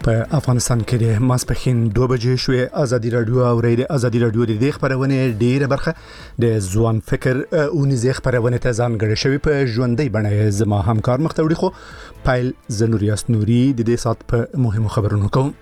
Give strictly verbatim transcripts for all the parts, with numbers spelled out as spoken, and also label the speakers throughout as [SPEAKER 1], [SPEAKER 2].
[SPEAKER 1] په افغانستان کې د ماسپښین دوه بجې شوې. ازادي رادیو او ریډیو ازادي رادیو د دې خبرونه ډیره برخه د ځوان فکر او نزیخ خبرونه ته ځانګړې شوی په ژوندۍ بڼه. زما همکار مختوړي خو پایل زنوریاس نوري د دې سات په مهمو خبرونو کوم.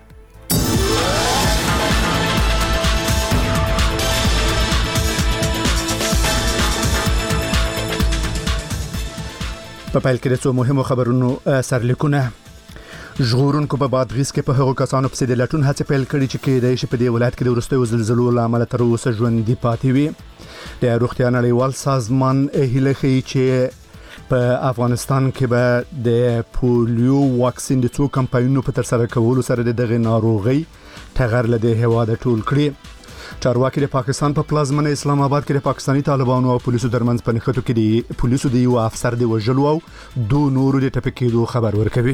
[SPEAKER 1] په پایل کې د څو مهمو خبرونو سرلیکونه. ژغورونکو په بادغیس کې په هغو کسانو پسې د لټون هڅې پیل کړې چې کېدای شي په دې ولایت کې د وروستیو زلزلو له امله تر اوسه ژوندي پاتې وي. د روغتیا نړیوال سازمان هیله ښیي چې په افغانستان کې به د پولیو واکسین د څو کمپاینونو په ترسره کولو سره د دغه ناروغي ټغر له دې هواده ټول کړي. چارواکي د پاکستان په پلازمنه اسلام آباد کې د پاکستاني طالبانو او پولیسو ترمنځ په نښتو کې د پولیسو د یو افسر د وژلو او دوه نورو د ټپي کېدو خبر ورکوي.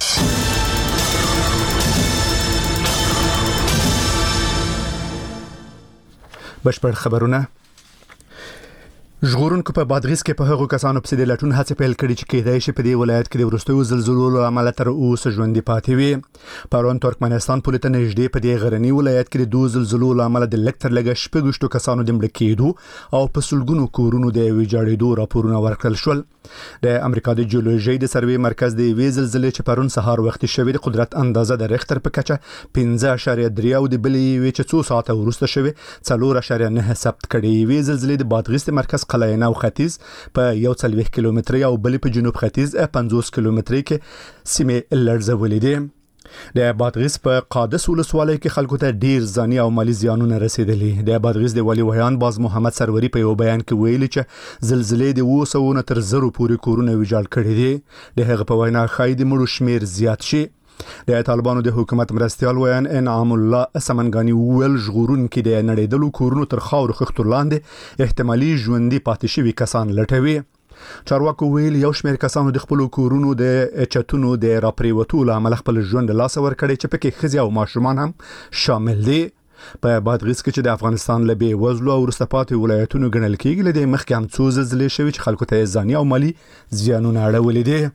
[SPEAKER 1] بشپړ خبرونه. ژغورونکو په بادغیس کې په هغو کسانو پسې د لټون هڅې پیل کړې چې کېدای شي په دې ولایت کې د وروستیو زلزلو له امله تر اوسه ژوندي پاتې وي. پرون ترکمنستان پولې ته نږدې په دې غرني ولایت کې د دوه زلزلو له امله د لږ تر لږه شپږ کسانو د مړه کېدو او په سلګونو کورونو د ویجاړېدو راپورونه ورکړل شول. د امریکا د جیولوژي د سروې مرکز د وی زلزلې چې پرون سهار وخت شوې د قدرت اندازه د ریختر په کچه پنځه اعشاریه درې او د بلې وی چې څو ساعته وروسته شوې څلور اعشاریه نه ثبت کړي. وی زلزلې د بادغیس د مرکز قلعه او ختیځ په یو څلوېښت کیلومتري او بلې په جنوب ختیځ پنځوس کیلومتري کې سیمې لړزولې دي. د بادغیس په قادس ولسوالۍ کې خلکو ته ډیر ځاني او مالی زیانونه رسیدلي. د بادغیس د ولی ویان باز محمد سروری په یو بیان کې ویلي چې زلزلې د اوه سوه نه تر زرو پورې کورونه ویجاړ کړي دي. د هغه په وینا ښایي د مړو شمیر زیات شي. د طالبانو د حکومت مرستيال ویان انعام الله سمنګانی ویل ژغورونکو د نړیدلو کورونو تر خاور خښتو لاندې احتمالي ژوندۍ پاتې شوي کسان لټوي. چارواکو ویل یو شمېر کسانو د خپل کورونو د چتونو د راپریوتو له امله خپل ژوند لاس ور کړی چې پکې ښځې او ماشومان هم شامل دي. په بادغیس کې چې د افغانستان له بې وزلو او وروسته پاتې ولایتونو ګڼل کېږي له دې مخکې هم څو زلزلې شوي چې خلکو ته ځاني او مالي زیانونه اړولي دي.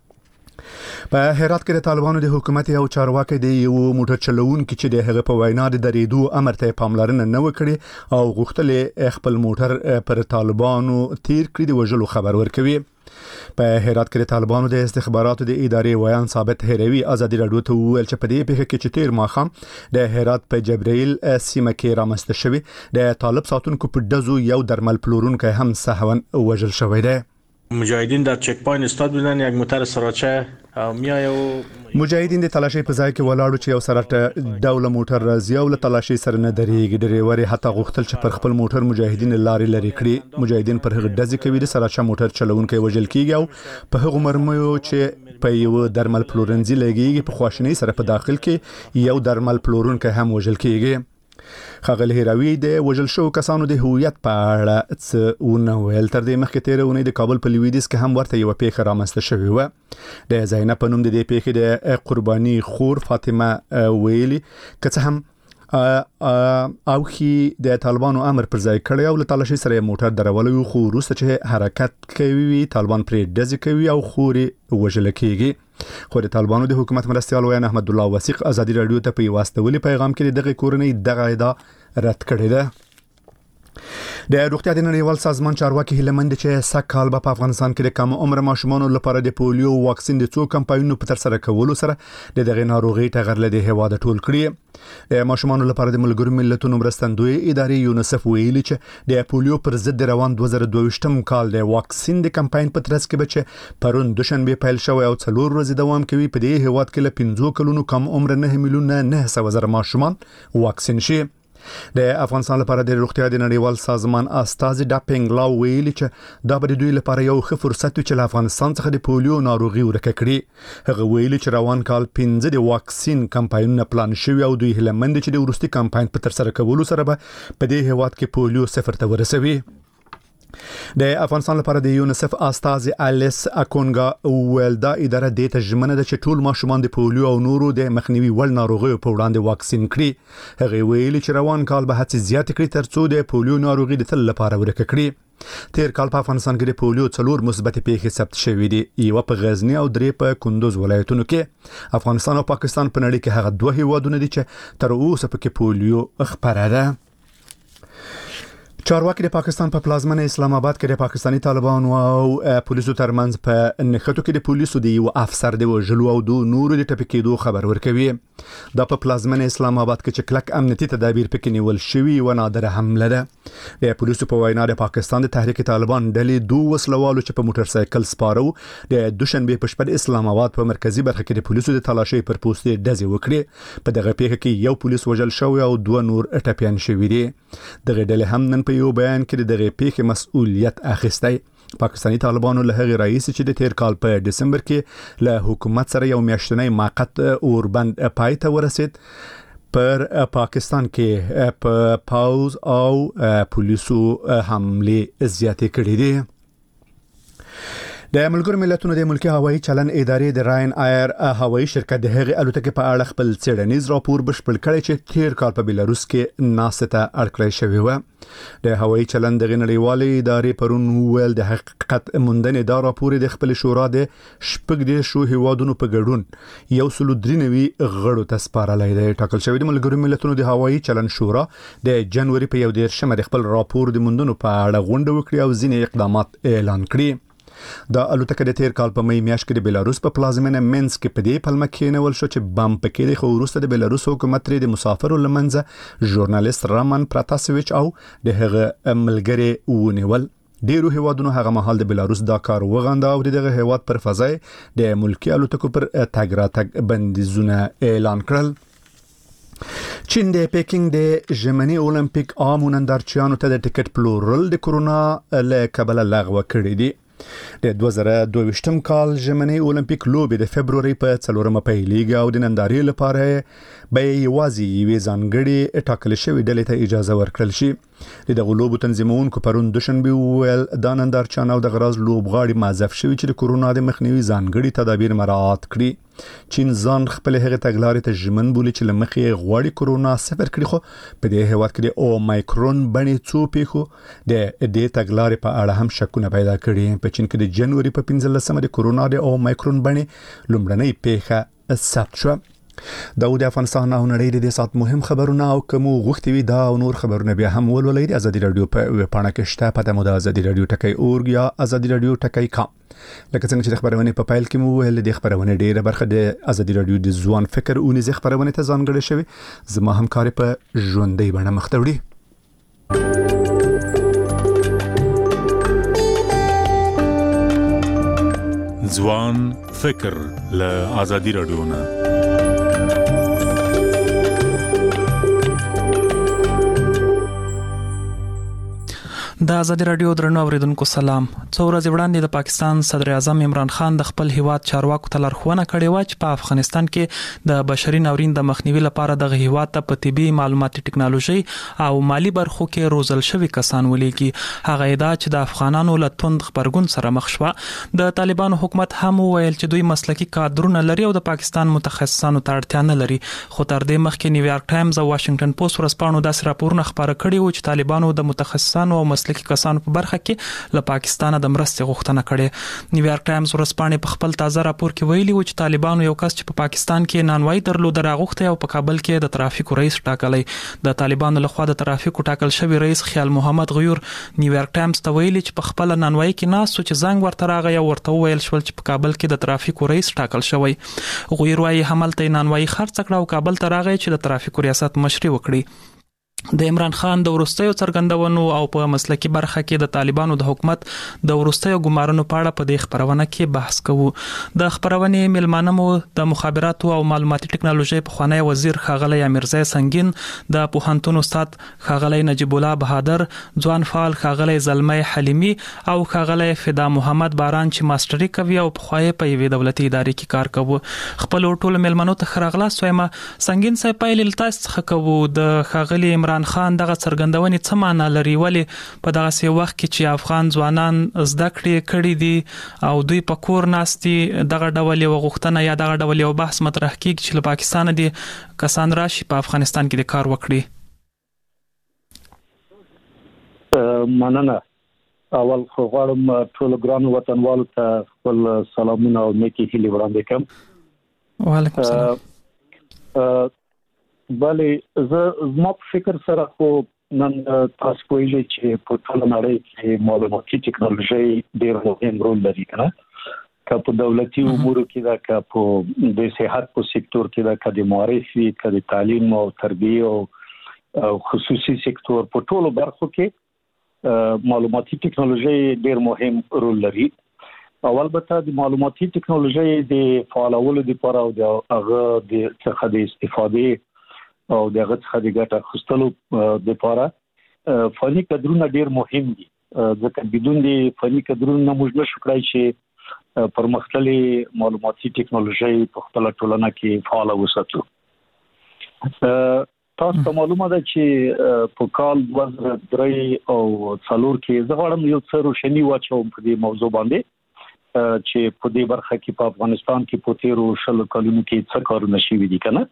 [SPEAKER 1] په هرات کې د طالبانو د حکومت یو چارواکي د یو موټر چلوونکي چې د هغه په وینا د درېدو امر ته پاملرنه نه وکړي او غوښتل خپل موټر پر طالبانو تیر کړی د وژلو خبر ورکوي. په هرات کې د طالبانو د استخباراتو د ادارې ویان ثابت هروي ازادي رادیو ته ویل چې په دې پیښه کې چې تیر ماخام د هرات په جبرائیل سیمه کې رامسته شوی د طالب ساتونکو په دزو یو درمل پلورونکی هم سهون وژل شوی دی.
[SPEAKER 2] مجاهدین در چک پوینت استاد بودن، یک موتر سراچه میای او
[SPEAKER 1] مجاهدین د تلاشي په ځای کې ولاړو چې یو سره ډول موټر راځي او له تلاشي سره نه درېږي. ډریور حتی غوښتل چې پر خپل موټر مجاهدین لارې لري کړي. مجاهدین پر هغه ډزې کوي د سراچه موټر چلونکي وژل کیږي او په هغه مرمیو چې په یو درمل پلورنځي لګيږي په خواشنۍ سره په داخل کې یو درمل پلورونکی هم وژل کیږي. خغل هیروی د وژل شو کسانو د هویت په اړه څه ونه ویل. تر دې مخکې تیر اونۍ د کابل په لویدیځ کې هم ورته یو پیښه رامنځته شوې و. د زینب په نوم د دې پیښې د قرباني خور فاطمه ویلي که هم او خي د طالبانو امر پر ځای کړی او له تلاشي سره موټر درولوي خو وروسته چې حرکت کوي طالبان پرې ډزې کوي او خوري وژل کیږي. خو د طالبانو د حکومت مرستيال ویان احمد الله وثیق ازادي رادیو ته په واسطولي پیغام کې دغه کورنۍ دغه ادعا رد کړې ده. د روغتیا د نړیوال سازمان چارواکي هیلمند چې سکهال په افغانستان کې د کم عمر ماشومان لپاره د پولیو واکسین د څو کمپاینونو په ترسره کولو سره د دغه ناروغي ټغر له د هوا د ټول کړی. د ماشومان لپاره د ملګرو ملتونو مرستندوی ادارې یونیسف ویلي چې د پولیو پر ضد روان دوه زره دوه ویشتم کال د واکسین د کمپاین په ترڅ کې بچ پرون دوشنبه پیل شوی او څلور ورځې دوام کوي. په دې هواد کې له پنځو کلونو کم عمر نه میلیون نه سوه زره ماشومان واکسین شي. د افغانستان لپاره د روغتیا د نړیوال سازمان استازي ډاپینګ لا ویلي چې دا به دوی لپاره یو ښه فرصت وي چې له افغانستان څخه د پولیو ناروغي ورکه کړي. هغه ویلي چې روان کال پنځه د واکسین کمپاینونه پلان شوی او دوی هیلمند چې د ورستي کمپاین په ترسره کولو سره به په دې هواد کې پولیو صفر ته ورسوي. د افغانستان لپاره د یونیسف استاذ الیس اکونګا ویل دا اداره د تجمنه د چټول ماشومان د پولیو او نورو د مخنیوي ول ناروغیو په وړاندې واکسین کړي. هغه ویلي چې روان کال به هڅې زیات کړي ترڅو د پولیو ناروغي د تل لپاره ورکه کړي. تیر کال په افغانستان کې د پولیو څلور مثبت پیښې ثبت شوې دي، یو په غزنی او درې په کندوز ولایتونو کې. افغانستان او پاکستان په نړۍ کې هغه دوه هیوادونه دي چې تر اوسه پکې پولیو خپره ده. چارواکي د پاکستان په پلازمنه اسلام آباد کې د پاکستانی طالبانو او پولیسو ترمنځ په نښتو کې د پولیسو د یو افسر د وژلو او د نورو د ټپي کېدو خبر ورکوي. دا په پلازمنه اسلام آباد کې چې کلک امنیتي تدابیر پکې نیول شوي و نادره حمله ده. د پولیسو په وینا د پاکستان د تحریک طالبان ډلې دوه وسلوالو چې په موټر سایکل سپارو د دوشنبه په شپه د اسلام آباد په مرکزی برخه کې د پولیسو د تلاشي پر پوسټ ډزې وکړي. په دغه پیښه کې یو پولیس وژل شوی او دوه نور ټپيان شوي دي. دغه ډلې هم نن په یو بیان کې دغه پیښې مسؤلیت اخیستی. پاکستانی طالبانو له هغه رئیس چې د تیر کال په دسمبر کې له حکومت سره یو میاشتنی موقت اوربند پای ته ورسید، پر پاکستان کې په پاوز او پولیسو حمله زیاتې کړې دي. د ملګرو ملتونو د ملکی هوایي چلن ادارې د راین ایر هوایي شرکت د هغې الوتکې په اړه خپل څېړنیز راپور بشپړ کړی چې تیر کال په بلاروس کې ناسته اړکړی شوی و. د هوایي چلن د نړیوالې ادارې پرون ویل د حقیقت موندنې دا راپور د خپل شورا د شپږ د شو هیوادونو په ګډون یو سل درې نوي غړو ته سپارلی دی. ټاکل شوی د ملګرو ملتونو د هوایي چلن شورا د جنوري په یو دیرشمه د خپل راپور د موندنو په اړه غونډه وکړي او ځینې اقدامات اعلان کړي. دا الوتکه د تیر کال په مې میاشت کې د بلاروس په پلازمینه مینسک کې په دې پلمه کې نول شو چې بم پکې د خو وروسته د بلاروس حکومت لري د مسافرو لمنځه ژورنالیست رامن پراتاسویچ او د هغه ملګری ونیول. ډیرو هیوادونو هغه مهال د بلاروس دا کار وغنده او دغه هیواد پر فضای د ملکی الوتکو پر تګ راتګ بندیزونه اعلان کړل. چین د پیکینګ د ژمنی اولمپیک عام نندارچیانو ته د ټیکټ پلورل د کورونا له کبله لغوه کړی دي. د دوه زره دوه ویشتم کال ژمنی اولمپیک لوبې د فبروري په څلورمه پیلېږي او د نندارې لپاره به یوازې یوې ځانګړې ټاکل شوې ډلې ته اجازه ورکړل شي. د دغه لوبو تنظیمونکو پرون دوشنبه ویل دا نندارچیان او د غراز لوبغاړي معذف شوي چې د کورونا د مخنیوي ځانګړي تدابیر مراعات کړي. چین ځان خپل هغه تګلارې ته ژمن بولي چې لمخې غواړي کورونا صفر کړي، خو په دې هیواد کې د اومایکرون بڼې څو پیښو د دې تګلارې په اړه هم شکونه پیدا کړي. په چین کې د جنوري په پنځلسمه د کورونا د اومایکرون بڼې لومړنۍ پیښه ثبت شوه. دا د افغانستان او نړۍ د سات مهم خبرونه او کوم غوښتي وي دا او نور خبرونه بیا هم ولولئ د ازادي رادیو په ویب پاڼه کې شته، پته مو د ازادي رادیو ټکی اورګ یا ازادي رادیو ټکی کام. لکه څنګه چې د خبرونه په پایل کې مو ویل د خبرونه ډیره برخه د ازادي رادیو د ځوان فکر او نيزه خبرونه ته ځانګړې شوی. زما همکار په ژوندۍ بڼه مخ ته وړي.
[SPEAKER 3] ځوان فکر له ازادي رادیو نه
[SPEAKER 4] د ازادي رادیو درنو اوریدونکو سلام. څو ورځې وړاندې د پاکستان صدر اعظم عمران خان د خپل هیواد چارواکو ته لارښوونه کړې و چې په افغانستان کې د بشري ناورین د مخنیوي لپاره د هیواد ته په طبي معلوماتي ټکنالوژي او مالی برخو کې روزل شوی کسان ولېږي. هغه ادعا چې د افغانانو له توند خبرګون سره مخ شوه. د طالبانو حکومت هم ویل چې دوی مسلکي کادرونه لري او د پاکستان متخصصانو ته اړتیا نه لري. خو تر دې مخکې نیویارک ټایمز او واشنگټن پوسټ ورځپاڼو داسې راپورونه خبره کړي و چې طالبانو د متخصصانو او مسلکي کسانو په برخه کې له پاکستان د مرستې غوښتنه کړې. نیویارک ټایمز ورځپاڼې په خپل تازه راپور کې ویلي و چې طالبانو یو کس چې په پاکستان کې نانوای درلود راغوښته او په کابل کې د ترافیکو رئیس ټاکلی. د طالبانو لخوا د ترافیکو ټاکل شوی رئیس خیال محمد غیور نیویارک ټایمز ته ویلي چې په خپل نانوای کې ناس چې زنګ ورته راغی او ورته ویل شول چې په کابل کې د ترافیکو رئیس ټاکل شوی. غیور وايي حملته نانوای خرڅ کړه او کابل ته راغی چې د ترافیکو ریاست مشري وکړي. د عمران خان د ورستیو څرګندونو او په مسلکي برخه کې د طالبانو د حکومت د ورستیو ګمارنو په اړه په دې خبرونه کې بحث کوو. د خبرونې ملمانه مو د مخابراتو او معلوماتي ټکنالوژي پخوانی وزیر ښاغلی امیرزی سنگین، د پوهنتون استاد ښاغلی نجیب الله بهادر، ځوان فعال ښاغلی زلمی حلیمی او ښاغلی فدا محمد باران چې ماستری کوي او پخوای په یوې دولتي ادارې کې کار کوي. خپل ټول ملمنو ته خراغلا سویمه. سنگین صاحب پایل تاسو څخه کوو د ښاغلی عمران عمران خان دغه څرګندونې څه معنی لري ولې په دغه سي وخت کې چې افغان ځوانان زده کړې کړي دي او دوی په کور ناستي دغه ډول یو غوښتنه یا دغه ډول یو بحث مطرح کیږي چې له پاکستان دي کسان راشي په افغانستان کې د کار وکړي.
[SPEAKER 5] مننه. اول خو غواړم ټول ګران وطنوالو ته خپل سلامونه او نیکی هیلې وړاندې کړم.
[SPEAKER 4] وعلیکم السلام.
[SPEAKER 5] بلې زه زما په فکر سره خو نن تاسو کولی چې په ټول نړۍ کې معلوماتي ټکنالوژي ډېر مهم رول لري کنه که په دولتي امورو کې دا که په د صحت په سکتور کې دا که د معرفي که د تعلیم او تربیه او خصوصي سکتور په ټولو برخو کې معلوماتي ټکنالوژي ډېر مهم رول لري. او البته د معلوماتي ټکنالوژي د فعالولو لپاره او د هغه د څخه د استفادې او د هغه څخه د ګټه اخیستلو لپاره فني کادرونه ډېر مهم دي ځکه بدون د فني کادرونو موږ نشو کولای چې پرمختللي معلوماتي ټکنالوژي په خپل ټولنه کې فعال وساتو. تاسو ته معلومه ده چې په کال دوه زره درې او څلور کې زه غواړم یو څه روشنی واچوم په دې موضوع باندې چې په دې برخه کې په افغانستان کې په تیرو شلو کلونو کې څه کارونه شوي دي کنه.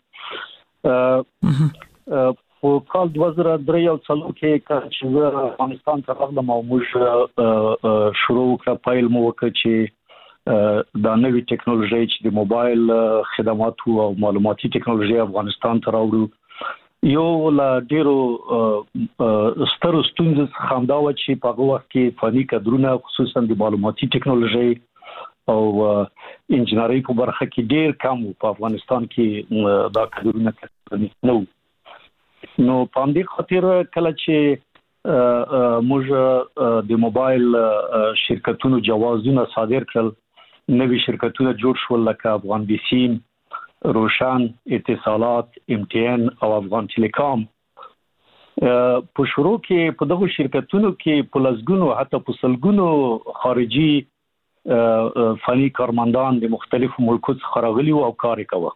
[SPEAKER 5] په کال دوه زره درې او څلور کې چې افغانستان ته راغلم او موږ شروع کړ پایل مو وکړ چې دا نوې ټکنالوژي چې د موبایل خدمات او معلوماتي ټکنالوژي افغانستان ته راوړو یو لا ډیرو سترو ستونزې څخه هم دا و چې په هغه وخت کې فني کادرونه خصوصا د معلوماتي ټکنالوژي او انجنیری په برخه کې ډیر کم په افغانستان کې دا کادرونه نه وو. نو په همدې خاطر کله چې موږ د موبایل شرکتونو جوازونه صادر کړل نوي شرکتونه جوړ شول لکه افغان بیسیم روشن اتصالات ام ټي ان او افغان ټیلیکام. په شروع کې په دغه شرکتونو کې په لسګونو حتی په سلګونو خارجي فني کارمندان د مختلفو ملکونو څخه راغلي او کار کوي.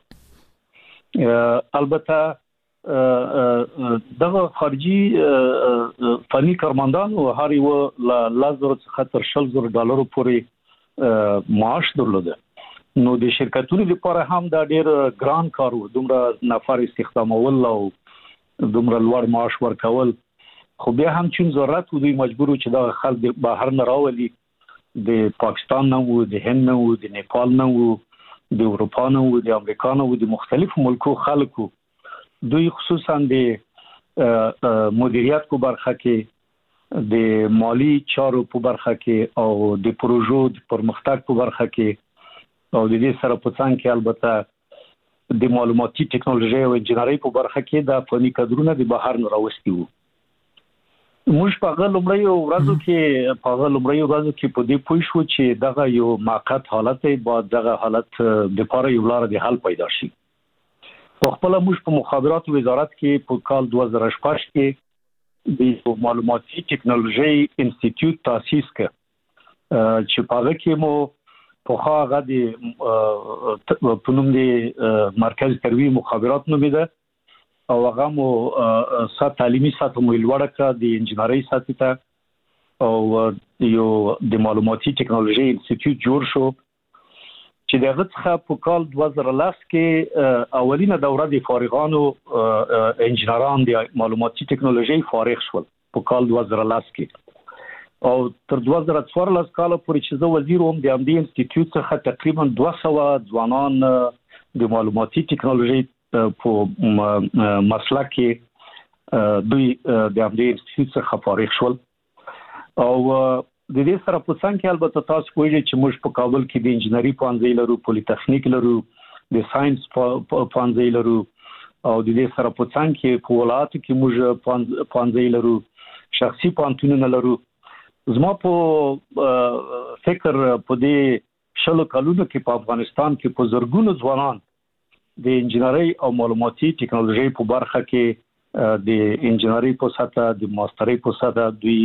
[SPEAKER 5] البته دغه خارجي فني کارمندان او هر یو ل زر څخه تر شل زر ډالرو پورې معاش درلوده. نو د شرکتونو لپاره هم دا ډیر ګران کار و دومره نفر استخدامول او دومره لوړ معاش ورکول خو بیا هم چې ضرورت و دوی مجبور و چې دا خلک بهر نه راولي د پاکستان نه و د هند نه و د نیپال نه و د اروپا نه و د امریکا نه و د مختلفو ملکو خلکو دوی خصوصا د مدیریت په برخه کې د مالی چارو په برخه کې او د پروژو د پرمختګ په برخه کې او د دې سره په څنګ کې البته د معلوماتي ټکنالوژي او انجنیری په برخه کې د فني کادرونه د بهر نه راوستي وو. موږ په هغه لومړی ورځو کې په هغه لومړی ورځو کې په دې پوه شو چې دغه یو موقت حالت دی با دغه حالت د لپاره یو لار د حل پیدا شي. په خپل موږ په مخابرات وزارت کې په کال دوه زره شپږ کې د معلوماتي ټکنالوژي انسټیټیوټ تاسیس کړ چې په هغه کې مو په هغه د پنوم دی مرکز ترویج مخابرات نومیده او هغه مو سات تعلیمي سطح مو لوړه کړه د انجنیری سطح ته او یو د معلوماتي ټکنالوژي انسټیټیوټ جوړ شو چې دغه څخه په کال دوه زره لس کې اولینه دوره د فارغانو انجنیران د معلوماتي ټکنالوژي فارغ شول په کال دوه زره لس کې او تر دوه زره څوارلس کال پورې چې زه وزیر وم د همدې انسټیټیوټ څخه تقریبا دوه سوه ځوانان د معلوماتي ټکنالوژي په مسلک کې دوی د همدې انسټیټیوټ څخه فارغ شول او د دې سره په څنګ کې البته تاسو کوی چې موږ په کابل کې د انجنیری پوهنځي لرو پولی تخنیک لرو د ساينس پوهنځي لرو او د دې سره په څنګ کې په ولایت کې موږ پوهنځي لرو شخصي پوهنتونونه لرو. زما په فکر په دې شلو کلونو کې په افغانستان کې په زرګونو ځوانان د انجنیری او معلوماتي ټکنالوژي په برخه کې د انجنیری په سطح د ماسترۍ په سطح دوی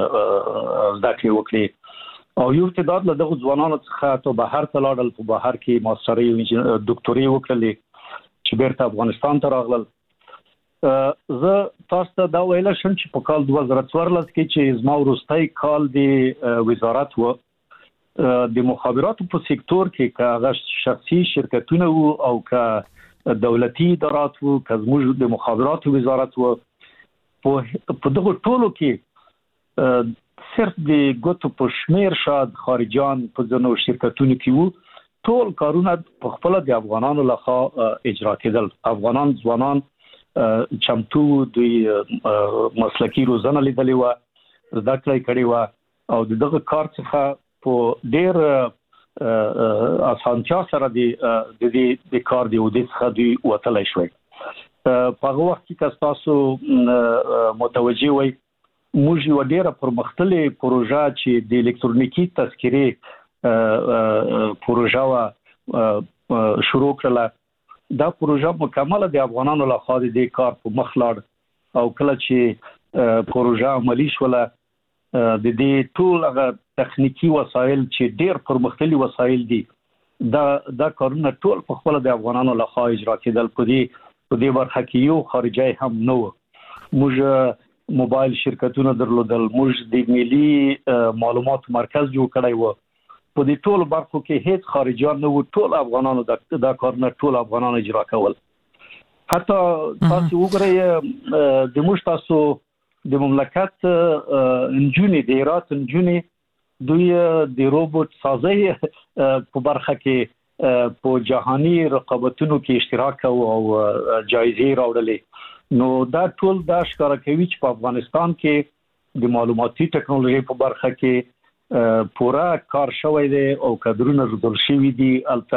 [SPEAKER 5] زده کړې وکړي او یو تعداد له دغه ځوانانو څخه ته بهر ته لاړل په بهر کې ماسترۍ او ډاکټوري وکړلې چې بیرته افغانستان ته راغلل زه تاسو ته دا ویل شم چې په کال دوه زره څوارلس کې چې زما وروستي کال د وزارت و د مخابراتو په سکتور کې کاغه شخصي شرکتونه وو او کا دولتي ادارات وو کزموږ د مخابراتو وزارت وو په دغه ټولو کې صرف د ګوتو په شمیر شاد خارجيان په ځینو شرکتونو کې وو ټول کارونه په خپل د افغانانو لخوا اجرا کېدل. افغانان ځوانان چمتو د مسلکی روزنه لیدلې و زده کړې کړې و او دغه کار څخه په ډېر اسانتیا سره د د د کار دی او د څخه دی وتلای شوی. په هغه وخت کې تاسو متوجي وي موږ یو ډېر پرمختللې پروژه چې د الکترونیکی تذکرې پروژه وا شروع کړله. دا پروژه مکمل د افغانانو لخوا د کار په مخ لاړ او کله چې پروژه عملی شوله د دې ټول هغه تخنیکی وسایل چې ډېر پرمختللي وسایل دي دا دا کارونه ټول په خپل د افغانانو لخوا اجرا کېدل. په دې په دې برخه کې یو خارجي هم نو موږ موبایل شرکتونه درلودل موږ د ملي معلومات مرکز جوړ کړی و په دې ټول برخو کې هیڅ خارجيان نه و ټول افغانانو دا کارونه ټول افغانانو اجرا کول. حتی تاسو وګورئ د موږ تاسو د مملکت انجونی د ایرات انجونی دوی د روبوت سازي په برخه کې په جهاني رقابتونو کې اشتراک او جایزې راوړلې. نو دا ټول دا ښکاره کوي چې په افغانستان کې د معلوماتي ټکنالوژي په برخه کې پورا کار شوی دی او کادرونه روزل شوی دي.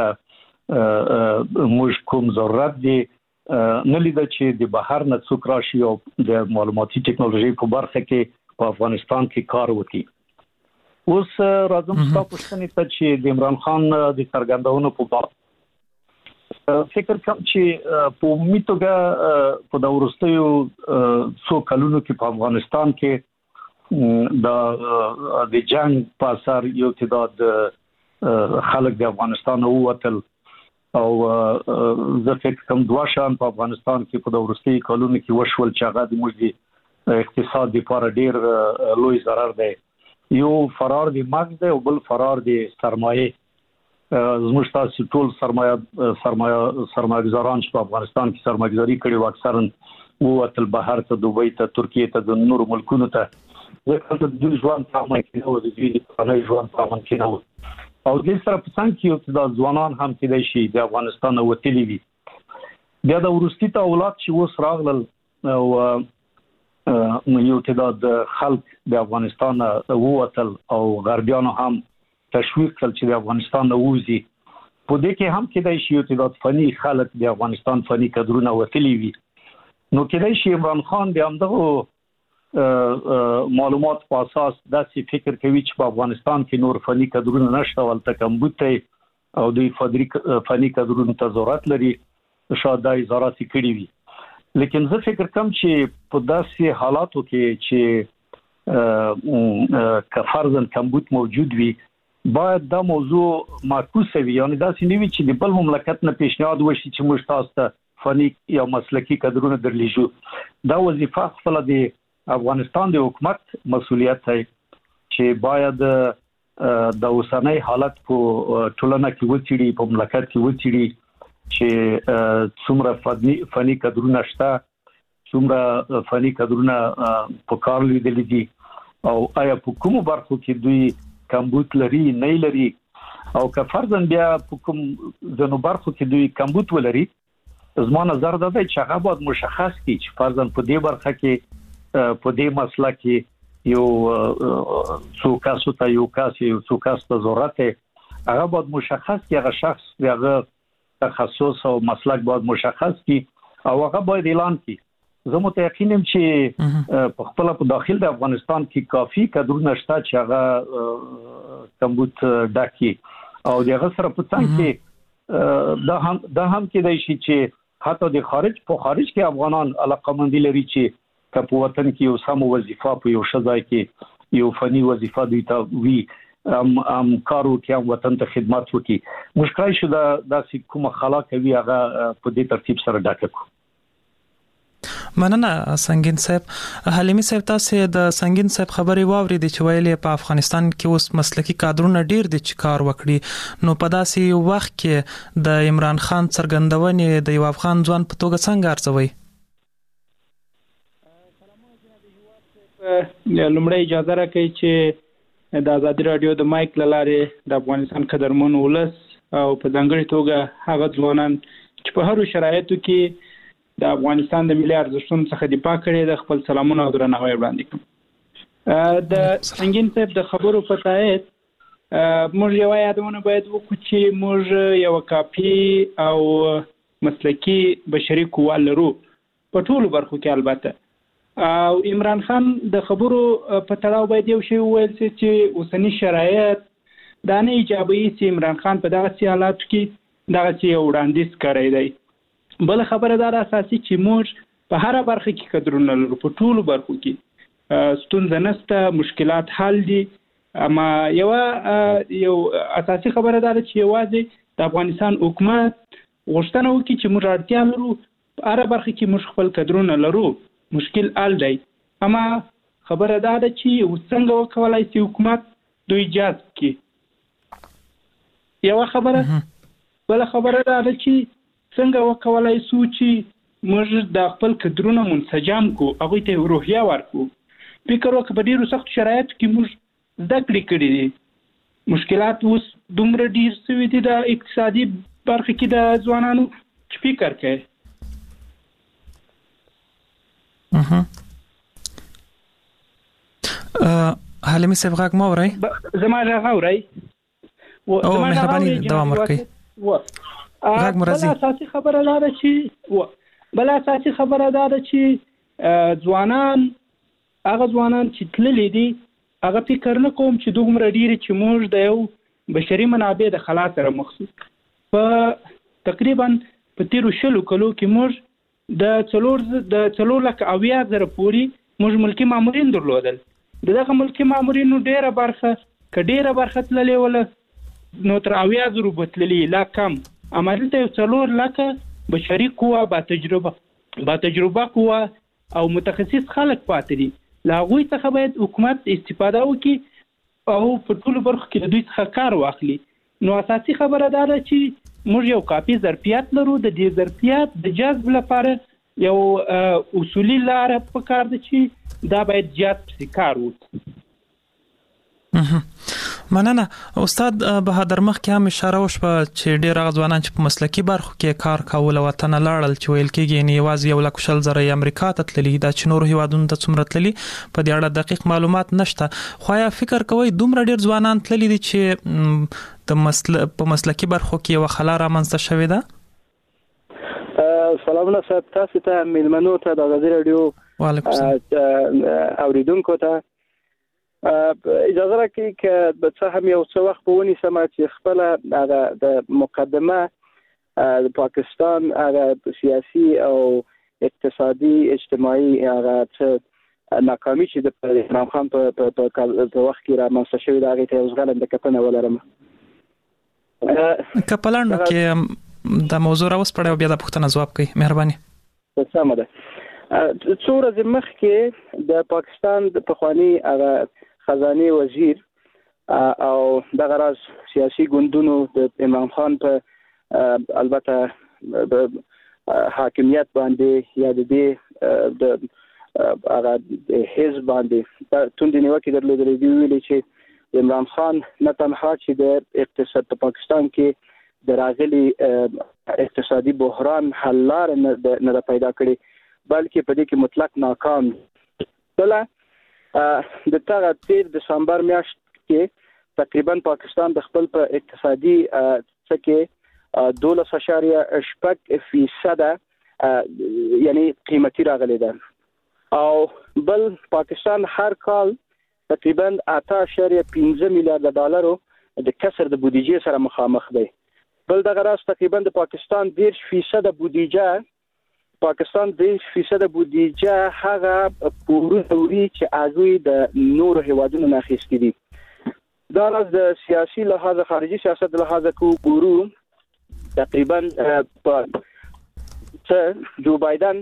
[SPEAKER 5] البته موږ کوم ضرورت دی نه لیدل چې د بهر نه څوک راشي او د معلوماتي ټکنالوژي په برخه کې په افغانستان کې کار وکړي. اوس راځم تاسو پوښتنې ته چې د عمران خان د څرګندونو په اړه فکر کوم چې په میتوګه په دا ورستیو څو کلونو کې په افغانستان کې د د جنگ په اثر یو تعداد خلک د افغانستان ووتل او زه فکر کوم دوه شان په افغانستان کې په دورستي کلونو کې وشول چې هغه د موږ اقتصاد لپاره ډیر لوی ضرر دی. یو فرار دی مغز دی او بل فرار دی سرمایه. زموږ تاسو ټول سرمایه سرمایه سرمایه‌ګزاران په افغانستان کې سرمایه‌ګزاري کړي و اکثرا ووتل بهر ته دوبۍ ته ترکیه ته د نورو ملکونو ته ځکه چې د ژوند په امن کې نو د دې ژوند په امن کې نو او د سره په څنګه کې یو د ځوانان هم کېدای شي د افغانستان وتلی وي. بیا د ورستي ته اولاد چې وس راغلل او یو تعداد خلک د افغانستان ووتل او غربیانو هم تشویق کړل چې د افغانستان ووزي. په دې کې هم کېدای شي یو تعداد فني خلک د افغانستان فني کادرونه وتلی وي. نو کېدای شي عمران خان د همدغه معلومات په اساس داسې فکر کوي چې په افغانستان کې نور فني کادرونه نشته ولته کمبوته او د فدریک فني کادرونو ته ضرورت لري شاید د وزارت کړي وي. لیکن زه فکر کوم چې په داسې حالاتو کې چې کفرزن کمبوت موجود وي باید دا موضوع معکوس وي. یعنی داسې نه وي چې د بل مملکت نه پیشنهاد وشي چې موږ تاسو ته فني یا مسلکی کادرونه درلیږو. دا وظیفه خپل د افغانستان د حکومت مسؤلیت دی چې باید د اوسنۍ حالت په ټولنه کې وڅېړي په مملکت کې وڅېړي چې څومره فني فني کادرونه شته څومره فني کادرونه په کار لیدل دي او آیا په کومو برخو کې دوی کمبوت لري نه لري او که فرضاً بیا په کوم ځینو برخو کې دوی کمبوت ولري. زما نظر دا دی چې هغه باید مشخص کړي چې فرضاً په دې برخه کې په دې مسله کې یو څو کسو ته یو کس یو څو کس ته ضرورت هغه باید مشخص کړي. هغه شخص هغه تخصص او مسلک باید مشخص کړي او هغه باید اعلان کړي. زه متأکد یم چې په خپل په داخل د افغانستان کې کافي کادرونه شته چې هغه کمبوت ډاکي او دغه سره په څنګه کې دا هم دا هم کېدای شي چې حتی د خارج په خارج کې افغانان علاقمندي لري چې په وطن کې یو سم وظیفه په یو شځای کې یو فني وظیفه دوی ته وی ام ام کارو کې هم وطن ته خدمت وکړي. مشکل شو دا داسې کومه خلا کوي هغه په دې ترتیب سره ډاکه کو.
[SPEAKER 4] مننه سنگین صاحب. حلیمي صاحب تاسو د سنگین صاحب خبرې واورېدې چې ویلې په افغانستان کې اوس مسلکي کادرونه ډیر دي چې کار وکړي، نو په داسې وخت کې د عمران خان څرګندونې د یو افغان ځوان په توګه څنګه ارزوي؟
[SPEAKER 6] لومړی اجازه راکړئ چې د ازادي رادیو د مایک له لارې د افغانستان قدرمن ولس او په ځانګړې توګه هغه ځوانان چې په هرو شرایطو کې د افغانستان د ملي ارزښتونو څخه دفاع کړې د خپل سلامونه او درناوی وړاندې کوم. د سنگین صاحب د خبرو په تایید موږ یو یادونه باید وکړو چې موږ یو کافي او مسلکي بشري قوه لرو په ټولو برخو کې. البته او عمران خان د خبرو په تړاو باید یو شی وویل شي چې اوسني شرایط دا نه ایجابوي چې عمران خان په دغه حالاتو کې دغه یو وړاندیز کړی دی. بل خبره دا اساسي چې موږ په هر برخه کې قدرونه لرو، په ټولو برخو کې ستونزه نشته، مشکلات حل دي. اما یو یو اساسي خبره دا چې یوازې د افغانستان حکومت غوښتنه وکړي چې موږ اړتیا لرو په هر برخه کې موږ خپل قدرونه لرو، مشکل حل دی. اما خبره دا ده چې څنګه وکولای شي حکومت دوی جذب کړي. یو خبره بل خبره دا ده چې څنګه وکولای شو چې موږ د خپل قدرونو منسجم کو، هغه ته روحیه ورکو. فکر وکړه په ډیرو سخت شرایطو کې موږ زده کړې کړې دي. مشکلات اوس دومره ډیر شوي دي د اقتصادي برخه کې د ځوانانو چې فکر کوي.
[SPEAKER 4] حلیمي صاحب غږ مو اورئ؟
[SPEAKER 6] زما غږ اورئ؟
[SPEAKER 4] او مهرباني دوام ورکړئ.
[SPEAKER 6] بل اساسي خبره دا ده چې بل اساسي خبره دا ده چې ځوانان هغه ځوانان چې تللي دي هغه فکر نه کوم چې دومره ډیرې چې موږ د یو بشري منابع د خلا سره مخ شو. په تقریبا په تیرو شلو کلو کې موږ د څلور د څلور لک اویا زره پورې موږ ملکي مامورین درلودل. دغه ملکي مامورینو ډیره برخه که ډیره برخه تللې وله نو تر اویا زرو به تللي لا کم. اما دلته یو څلور لکه بشري قوه با تجربه با تجربه قوه او متخصص خلک پاتې دي. له هغوی څخه باید حکومت استفاده وکړي او په ټولو برخو کې د دوی څخه کار واخلي. نو اساسي خبره دا ده چې موږ یو کافي ظرفیت لرو. د دې ظرفیت د جذب لپاره یو اصولي لاره پکار ده چې دا باید جذب شي، کار وکړي.
[SPEAKER 4] مننه استاد بهادر. مخکې هم اشاره وشوه چې ډېر هغه ځوانان چې په مسلکي برخو کې کار کول او وطن لاړل چې ویل کېږي یعنې یوازې یو لک شل زره یې امریکا ته تللي، دا چې نورو هیوادونو ته څومره تللي په دې اړه دقیق معلومات نشته. خو آیا فکر کوئ دومره ډېر ځوانان تللي دي چې د مسل په مسلکي برخو کې یوه خلا رامنځته شوې ده؟
[SPEAKER 7] سلامونه صاحب، تاسو ته میلمنو ته د ازادي راډیو اوریدونکو ته اجازه راکړئ چې به څه هم یو څه وخت په ونیسم چې خپله هغه د مقدمه د پاکستان هغه سیاسي او اقتصادي اجتماعي هغه څه ناکامي چې د عمران خان په وخت کې رامنځته شوې ده هغې ته یو ځغلنده کتنه ولرم.
[SPEAKER 4] که په لنډو کې دا موضوع راوسپړئ او بیا د پوښتنه ځواب کوئ، مهرباني.
[SPEAKER 7] سمه ده. څو ورځې مخکې د پاکستان د پخواني هغه خزانه وزیر او دغه راز سیاسي ګوندونو د عمران خان په البته حاکمیت باندې یا د دې د هغه حزب باندې توندې نیوکې درلودلې دي. ویلي چې عمران خان نه تنها چې د اقتصاد په پاکستان کې د راغلي اقتصادي بحران حل لار نه پیدا کړي بلکې په دې کې مطلق ناکام. بل د تغه تیر دسمبر میاشت کې تقریبا پاکستان د خپل په اقتصادي څکه دولس اشاریه شپږ فیصد یعنی قیمتي راغلی ده او بل پاکستان هر کال تقریبا اته اشاریه پنځه میلیارډ ډالرو د کسر د بودیجې سره مخامخ دی. بل دغه راز تقریبا د پاکستان دېرش فیصد بودیجه پاکستان دېرش فیصد بودیجه هغه پورونه وړي چې هغوی د نورو هیوادونو نه اخیستي دي. دا راز د سیاسي لحاظ خارجي سیاست لحاظ کو ګورو تقریبا په جو بایدن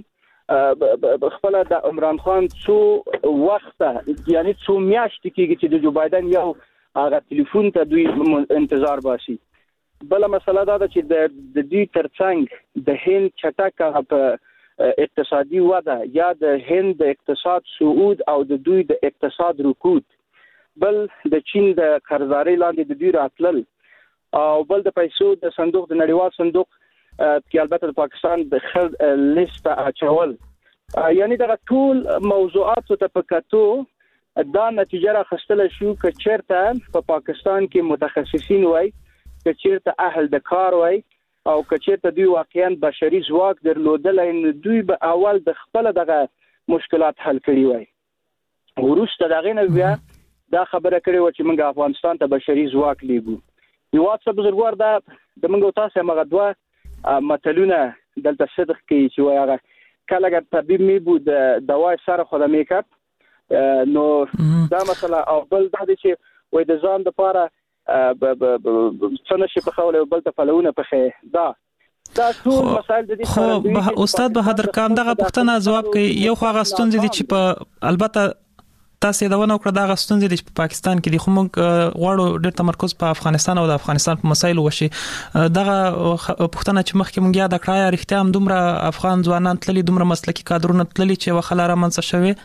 [SPEAKER 7] خپل د عمران خان څو وخت یعنی څو میاشتې کېږي چې د جو بایدن یو هغه ټلیفون ته دوی انتظار باسي. بل مسله دا ده چې د دې ترڅنګ د هند چټک په اقتصادي وده یا د هند د اقتصاد صعود او د دوی د اقتصاد رکود، بل د چین د قرضداري لاندې د دوی راتلل او بل د پیسو د صندوق د نړیوال صندوق کې البته د پاکستان د خل لیست اچول، یعنی دا ټول موضوعات ته پکاتو دا نتیجه راخستل شو چې چیرته په پاکستان کې متخصصین وای، چې چیرته اهل د کار وای او چې چیرته دوی واقعا بشري ځواک درلودل، ان دوی به اول د خپل دغه مشکلات حل کړي وای. ورسته دغه نه بیا دا خبره کړې و چې موږ افغانستان ته بشري ځواک لیږو. یو څه بزرګوار دا د موږ تاسو مغه دوه متلونه دلته صدق کوي چې وای هغه کله ګر طبيب می بود دوا سره خو د میکاپ نو دا مثلا او بل دا چې وای د ځان د پاره څنګه شي په خوله بل ته فلونه په دا دا ټول مسائل د دې
[SPEAKER 4] خو استاد بهادر کام دغه پوښتنه جواب کوي. یو خو هغه ستونزې دي چې په البته تاسو دا ونه کړه دا ستونزې دي په پاکستان کې دي، خو موږ غواړو ډېر تمرکز په افغانستان او د افغانستان په مسایلو وشي. دغه پوښتنه چې مخکې موږ یاد کړای رښتیا هم دومره افغان ځوانان تللي، دومره مسلکي کادرونه تللي چې وخلاره منځ شوي.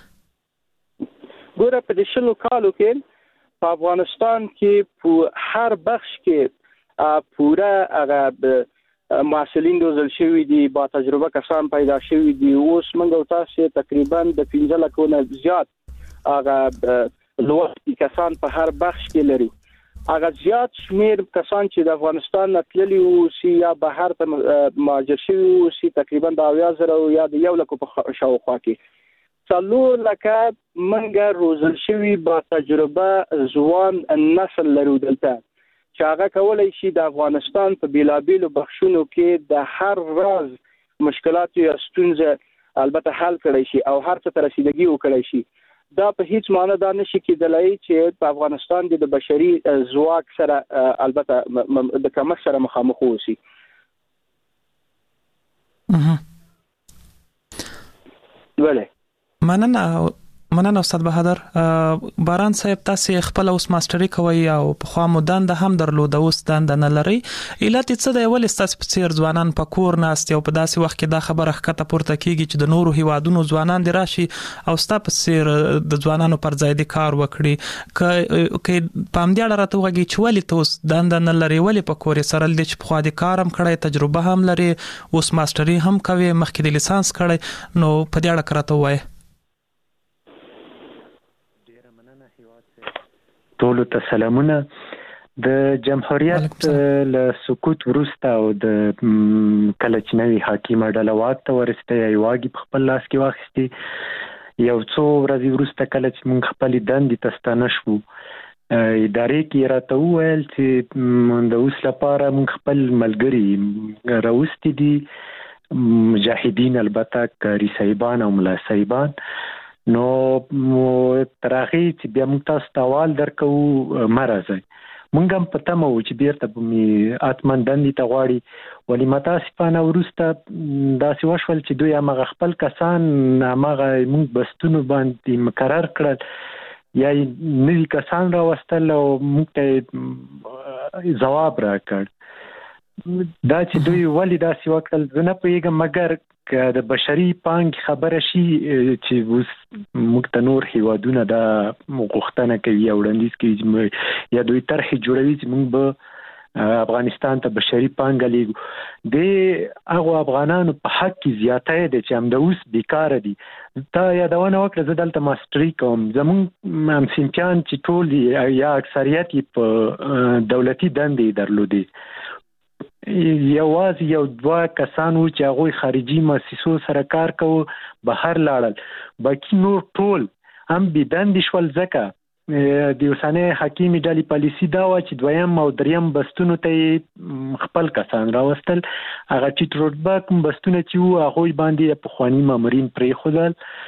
[SPEAKER 7] ګوره په دې شلو کالو کې په افغانستان کې په هر بخش کې پوره هغه محصلین روزل شوي دي، با تجربه کسان پیدا شوي دي. اوس موږ تاسو تقریبا د پنځه لکو نه زیات هغه لوړ کسان په هر بخش کې لري. هغه زیات شمیر کسان چې د افغانستان نتللی او سی یا بهر ته مهاجر شوي او سی تقریبا د اویا زره یا د یو لکو په شاوخوا کې څلور لکه منګه روزل شوي با تجربه ځوان نسل لرو دلته چې هغه کولای شي د افغانستان په بیلابیلو بخشونو کې د هر راز مشکلات یا ستونزې البته حل کړی شي او هر څه ته رسیدګي وکړي شي. دا په هیڅ معنی دا نشي کېدلای چې په افغانستان کې د بشري ځواک سره البته د کمښت سره مخامخ اوسي. وله
[SPEAKER 4] مننه مننه استاد بهادر. باران صاحب تاسو خپل اوس ماستری کوي او په خوا مودان د هم درلود اوس دند نه لري، علت څه دی ول تاسو په څیر ځوانان په کور ناست او په داسې وخت کې دا خبره ښکته پورته کیږي چې د نورو هیوادونو ځوانان دی راشي او تاسو په څیر د ځوانانو پر ځای د کار وکړي، ک پام دی راته وږي چې ولې تاسو دند نه لري، ولې په کور سره د چې په خوا د کارم کړی، تجربه هم لري، اوس ماستری هم کوي، مخکې د لیسانس کړی، نو په دې اړه راته وایي.
[SPEAKER 8] ټولو ته سلامونه. د جمهوریت له سقوط وروسته او د کله چې نوی حاکمه ډله واک ته ورسته یې واګي په خپل لاس کې واخیستي، یو څو ورځې وروسته کله چې موږ خپل دندې ته ستانه شو ادارې کې راته وویل چې د اوس لپاره موږ خپل ملګري راوستي دي، مجاهدین البته کاري صاحبان او ملا صاحبان، نو ترغی چې بیا موږ تاسو ته اول درکو مرزه موږ هم پته مو چې بیرته به می اتمن دندې ته غواړي، ولی متاسفانه ورسته داسې وشول چې دوی هغه خپل کسان هغه موږ بستونو باندې مقرر کړل یا نوی کسان راوستل او موږ ته جواب راکړ. دا چې دوی ولی داسې وکړل زه نه پوهیږم، مګر که د بشري پانګې خبره شي چې اوس موږ ته نور هیوادونه دا غوښتنه کوي یا وړاندیز کوي یا دوی طرحې جوړوي چې موږ به افغانستان ته بشري پانګه لیږو، د هغو افغانانو په حق کې زیاتی دی چې همدا اوس بیکاره دي. تا یادونه وکړه زه دلته ماستري کوم، زموږ همصنفیان چې ټول یا اکثریت یې په دولتي دندې درلودې، یوازې یو دوه کسان وو چې هغوی خارجي مؤسسو سره کار کوو بهر لاړل، باقي نور ټول هم بې دندې شول. ځکه د اوسنۍ حکیمې ډلې پالیسي دا وه چې دویم او دریم بستونو ته یې خپل کسان راوستل، هغه ټیټ رتبه کوم بستونه چې وو هغوی باندې پخواني مامورین پرېښودل.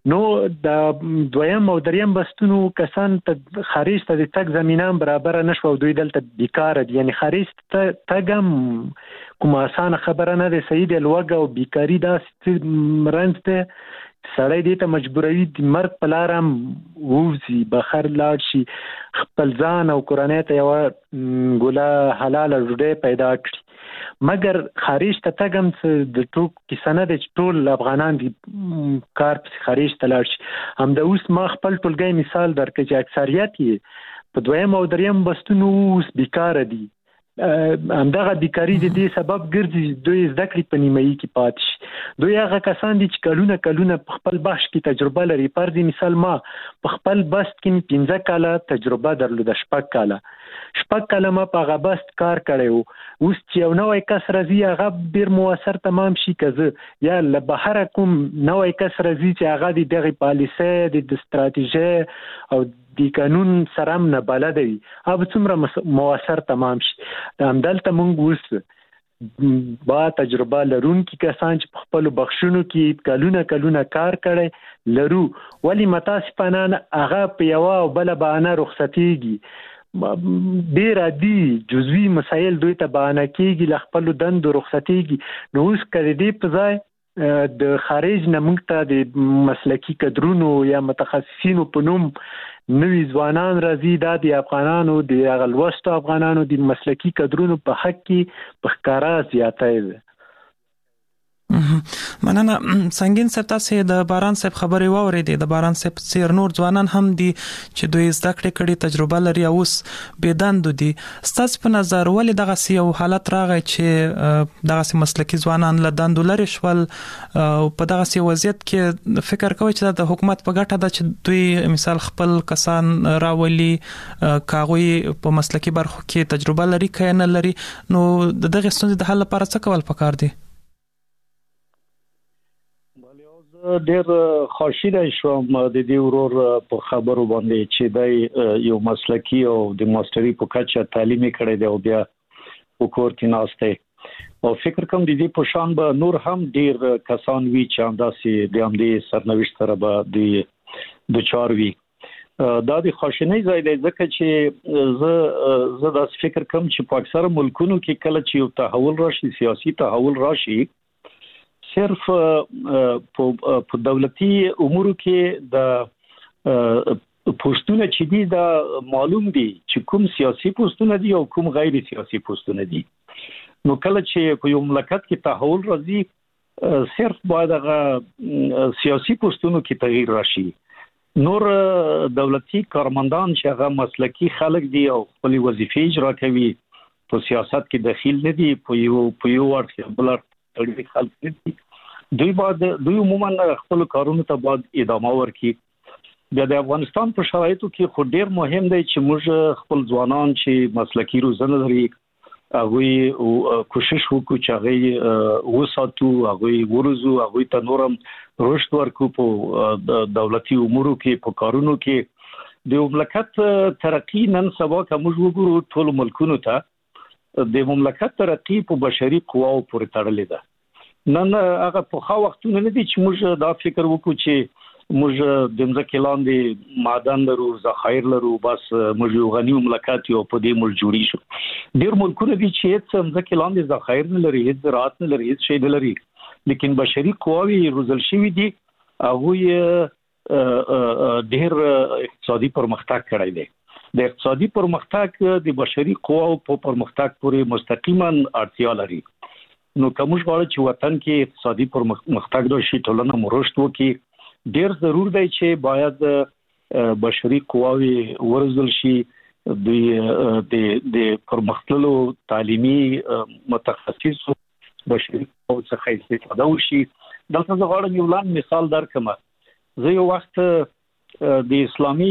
[SPEAKER 8] نو د دویم او دریم بستونو کسان ته خارج ته د تک زمينه برابر نشو، دوی دلته بیکار دي. یعنی خارج ته تګم کوم اسانه خبره نه ده. صحیح دی، لوګه او بیکاری دا مرند ته سړی دې ته مجبوروي د مرګ په لاره ووځي، بهر لاړ شي، خپل ځان او کورنۍ ته یوه ګوله حلاله ډوډۍ پیدا کړي. مګر خارج ته تګ هم د ټوک کیسه نه ده چې ټول افغانان دي کار پسې خارج ته لاړ شي. همدا اوس ما خپل ټولګی مثال درکړ چې اکثریت یې په دویم او دریم بستونو اوس بیکاره دي. همدغه بیکاری د دې سبب ګرځي دوی زده کړې په نیمایي کې پاتې شي. دوی هغه کسان دي چې کلونه کلونه په خپل بخش کې تجربه لري. فرض مثال ما په خپل بست کې پنځه کاله تجربه درلوده، شپږ کاله شپږ کاله ما په هغه بست کار کړی و. اوس چې یو نوی کس راځي هغه ډېر موثر تمام شي، که زه یا له بهره کوم نوی کس راځي چې هغه د دغې پالیسۍ د ستراتیژۍ او د قانون سره هم نه بلده وي، هغه څومره موثر تمام شي. همدلته موږ اوس با تجربه لرونکي کسان چې په خپلو بخشونو کې کلونه کلونه کار کړی لرو، ولې متاسفانه هغه په یوه او بله بهانه رخصتېږي. ډېر عادي جزوي مسایل دوی ته بهانه کېږي، له خپلو دندو رخصتېږي. نو اوس که د دې په ځای د خارج نه موږ ته د مسلکي کدرونو یا متخصصینو په نوم نوي ځوانان راځي، دا د افغانانو د هغه لوستو افغانانو د مسلکي کدرونو په حق کې په ښکاره زیاتی ده.
[SPEAKER 4] مننه. سنگین صاحب، تاسو د باران صاحب خبرې واورېدې. د باران صاحب څیر نور ځوانان هم دي چې دوی زده کړې کړي، تجربه لري، اوس بې دندو دي. ستاسو په نظر ولې دغه یو حالت راغی چې دغه مسلکي ځوانان له دندو لري شول؟ او په دغه سی وضعیت کې فکر کوي چې د حکومت په ګټه ده چې دوی مثال خپل کسان راولي، کاغوي په مسلکي برخو کې تجربه لري که نه لري؟ نو دغه ستونزې د حل لپاره څه کول پکار دي؟
[SPEAKER 5] ډېر خوشاله شوم د دې ورور په خبرو باندې چې دی یو مسلکي او د ماستري په کچه تعلیم کړی دی او بیا وکور کې ناشته، او فکر کوم د دې په شان به نور هم ډېر کسان وي چې همداسې د همدې سرنوشت سره به د دچار وي. دا د خوشنۍ ځای دی، ځکه چې زه زه داسې فکر کوم چې په اکثره ملکونو کې کله چې یو تحول راشي، سیاسي تحول راشي، صرف په دولتي امورو کې د پوسټونه چې دي دا معلوم دي چې کوم سیاسي پوسټونه دي او کوم غیر سیاسي پوسټونه دي. نو کله چې په یو مملکت کې تحول راځي، صرف باید هغه سیاسي پوسټونو کې تغییر راشي. نور دولتي کارمندان چې هغه مسلکي خلک دي او خپل وظیفې اجرا کوي، په سیاست کې دخیل نه دي، په یو په یو اړخ بل اړخ خلک دي، دوی باید دوی عموما خپل کارونو ته باید ادامه ورکړي. بیا د افغانستان په شرایطو کې خو ډیر مهم دی چې موږ خپل ځوانان چې مسلکي روزنه لري هغه کوشش وکړو چې هغه وساتو، هغه ورزو، هغه ته نورم رشد ورکړو په دولتي امورو کې، په کارونو کې. د مملکت ترقی نن سبا که موږ وګورو ټول ملکونو ته د مملکت ترقی په بشري قواو پورې تړلې ده. نن هغه په خا وختونه نه دي چې موږ دا فکر وکړو چې موږ د ځمکې لاندې معدن لرو، ذخایر لرو، بس موږ یو غني مملکت یو په دې ملک جوړی شو. ډیر ملکونه دي چې هیڅ ځمکې لاندې ذخایر نه لري، هیڅ زراعت نه لري، هیڅ شی نه لري، لیکن بشري قواوی روزل شوی دي، هغه ډیر اقتصادي پرمختګ کړی دی. د اقتصادي پرمختګ د بشري قواو په پرمختګ پورې مستقیما اړتیا لري. نو کوم ژغورل چې وطن کې اقتصادي پرمختګ راشي، ټولنه مرشد وکړي، ډیر ضرور دی چې باید بشري قواوی ورزل شي، د د پرمختللو تعلیمي متخصصو بشري قواو څخه استفاده وشي. دلته زه غواړم یو لاندې مثال درکړم. زه یو وخت د اسلامي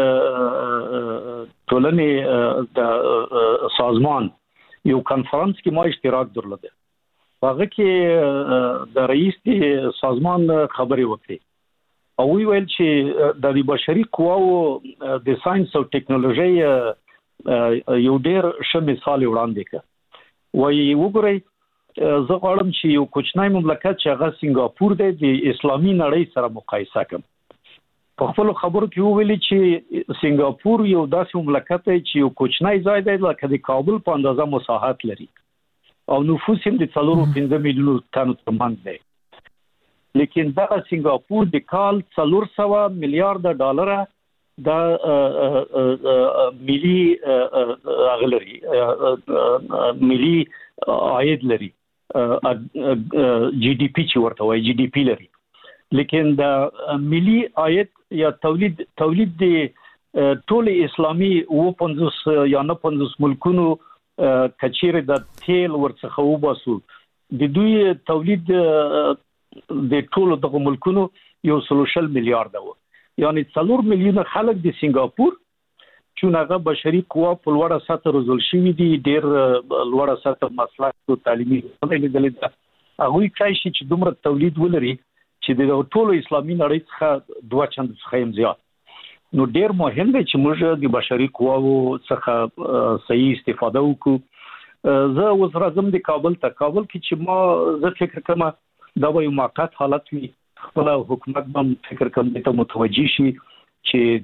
[SPEAKER 5] ټولنې د سازمان یو کانفرنس کې ما اشتراک درلوده. هغه کې د رئیس سازمان خبرې وکړې او وی ویل چې د بشري قواو د ساينس او ټیکنالوژي یو ډېر ښه مثال وړاندې کړ. وایي وګورئ، زه غواړم چې یو کوچنی مملکت چې هغه سنگاپور دی د اسلامي نړۍ سره مقایسه کړم. په خپل خبرو کې ویلي چې سنگاپور یو داسې مملکت دی چې یو کوچنی ځای دی لکه د کابل په اندازه مساحت لري او نفوس هم د څلور پنځه میلیونو تنو ترمنځ دی. لیکن دا سنگاپور د کال څلور سوه میلیارډ ډالر د ملي اغلري ملي عاید لري جی ډي پی چې ورته وایي جی ډي پی لري. لیکن د ملي عاید یا تولید تولید د ټول اسلامي و پنځوس یا نه پنځوس ملکونو کچیر د تیل ورڅخه وباسو د دوی تولید د ټول دغه ملکونو یو سلوشل میلیارډ و. یعنی څلور میلیونه خلک د سنگاپور چې هغه بشري قوا په لوړه سطح روزل شوی دي ډېر لوړه سطح مسلک او تعلیمي لیدل دي هغه کای شي چې دومره تولید ولري چې د ټولو اسلامي نړۍ څخه دوه چند څخه هم زیات. نو ډېر مهم دی چې موږ د بشري قواو څخه صحیح استفاده وکړو. زه اوس راځم د کابل ته. کابل کې چې ما زه فکر کوم دا به یو موقت حالت وي. خپل حکومت هم فکر کوم ته متوجي شي چې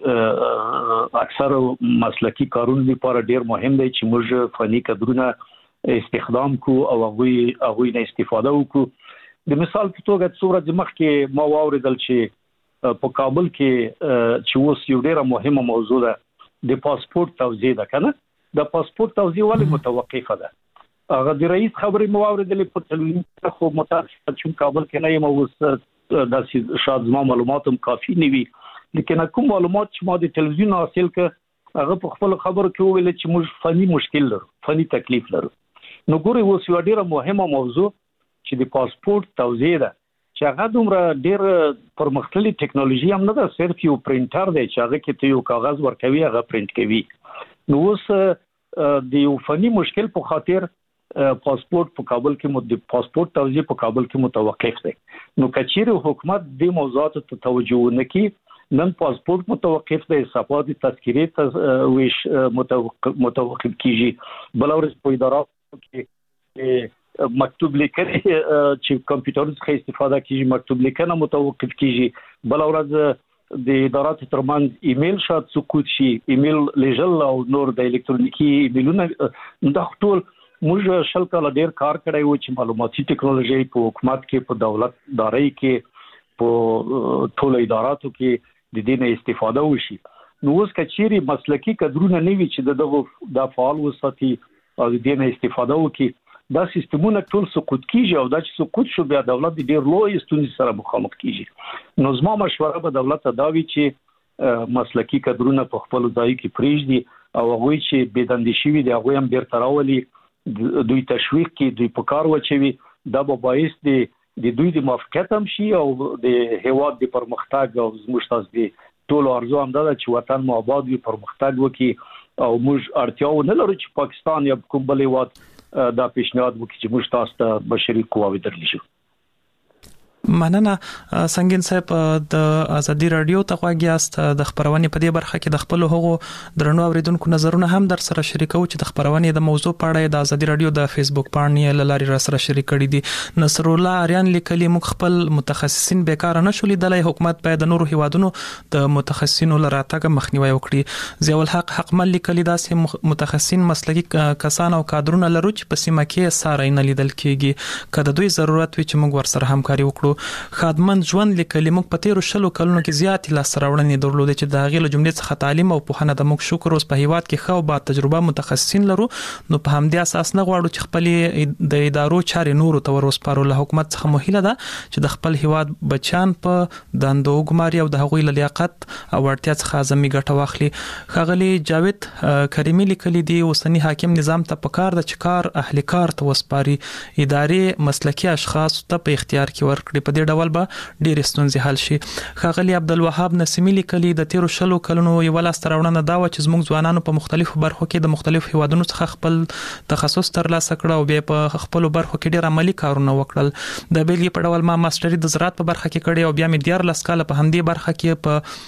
[SPEAKER 5] د اکثر مسلکی کارونو لپاره ډیر مهم دی چې موږ فني کادرونه استخدام کو او هغه هغه نه استفاده وکړو. د مثال په توګه څوره د مخ کې ما واوریدل چې په کابل کې چې اوس یو ډیره مهمه موضوع ده د پاسپورت توزیع ده کنه. د پاسپورت توزیع ولې متوقفه ده؟ هغه د رئیس خبرې مو واوریدلې په تلویزیون خو متاسفه چې کابل کې نه یم اوس د شاید زما معلومات هم کافي نه وي. لیکن کوم معلومات چې ما د تلویزیون حاصل کړ هغه په خپل خبرو کې ویل چې موږ فني مشکل لرو فني تکلیف لرو. نو ګوري اوس یو ډیره مهمه موضوع چې د پاسپورت توزیع ده چې هغه دومره ډیر پرمختللې ټکنالوژي هم نه ده، صرف یو پرینټر دی چې هغه کې ته یو کاغذ ورکوي هغه پرینټ کوي. نو اوس د یو فني مشکل په خاطر پاسپورت په کابل کې مو د پاسپورت توزیع په کابل کې متوقف دی. نو کچېره حکومت د موضوعات ته توجه نکړي نن پاسپورت متوقف دی، صفات تذکرې ته ویش متوقف کیږي. بل ورځ په ادارات کې مکتوب لیکل چې کمپیوټر څخه استفاده کیږي مکتوب لیکنه متوقف کیږي. بل ورځ د ادارات ترمنځ ایمیل شات سقوط شي، ایمیل لیږل او نور د الکترونیکی ایمیلونه د ټول موږ شل کاله ډیر کار کړی و چې معلوماتي ټکنالوژي په حکومت کې په دولت داري کې په ټول اداراتو کې د دې نه استفاده وشي. نو اوس کچېری مسلکی کډرونه نه وی چې دغه د فعال وساتي او د دې نه استفاده وکړي دا سیستمونه ټول سقوط کیږي او دا چې سقوط شو بیا دولت ډیر لوی ستونزې سره مخامخ کیږي. نو زما مشوره به دولت ته دا وی چې مسلکی کډرونه په خپل ځای کې پریږدي او هغه چې بيدندې شي دی هغه هم ډیر تراولي دوی تشویق کی دوی په کار وچوي. دا به باعث دی د دوی د موافقت هم شي او د هیواد د پرمختګ او زموږ تاسو د ټول ارزو هم دا چې وطن مو آباد وي پرمختګ وکړي او موږ اړتیا نه لرو چې پاکستان یا کوم بل هیواد دا پیشنهاد وکړي چې موږ تاسو ته بشري قواوې درلی شو.
[SPEAKER 4] مننه سنگین صاحب د ازادي رادیو ته غواګیاست د خبرونې په دې برخه کې د خپل هغو درنو اوریدونکو نظرونه هم در سره شریکو چې د خبرونې د موضوع په اړه د ازادي رادیو د فیسبوک پاڼې لاري را سره شریک کړي دي. نصر الله اریان لیکلي موږ خپل متخصصین بیکار نه شولې دلای حکومت باید د نورو هیوادونو د متخصصینو لراتګ مخنیوي وکړي. ضیاء الحق حقمل لیکلي داسې متخصصین مسلکی کسان او کادرونه لرو چې په سیمه کې ساري نه لیدل کیږي کله دوی ضرورت وي چې موږ ورسره همکاري وکړو. خادمن ژوند لیکلي موږ په تیر شلو کلونو کې زیات لاسراوړنې درلودې چې د هغې له جملې څخه تعلیم او پوهنه د موږ شکر اوس په هیواد کې ښه او با تجربه متخصصین لرو. نو په همدې اساس نه غواړو چې خپل د ادارو چارې نورو ته ورسپارو. له حکومت څخه مهیله ده چې د خپل هیواد بچیان په دندو ګماري او د هغوی له لیاقت او اړتیا څخه اعظمي ګټه واخلي. ښاغلي جاوید کریمي لیکلي دي اوسنی حاکم نظام ته پکار د چکار اهل کار ته وسپاري ادارې مسلکی اشخاص ته په اختیار کې ورکړي په دې ډول به ډېر ستونزې حل شي. ښاغلي عبدالوهاب نسیمی لیکلي د تیر شلو کلونو یو لاس تراوړنه دا و چې زموږ ځوانانو په مختلفو برخو کې د مختلفو هیوادونو څخه خپل تخصص ترلاسه کړ او بیا په خپل برخو کې ډېر عملی کارونه وکړل. د بیلګې په ډول ما ماستري د زراعت په برخه کې کړې او بیا مې دیار لاس کاله په همدې برخه کې په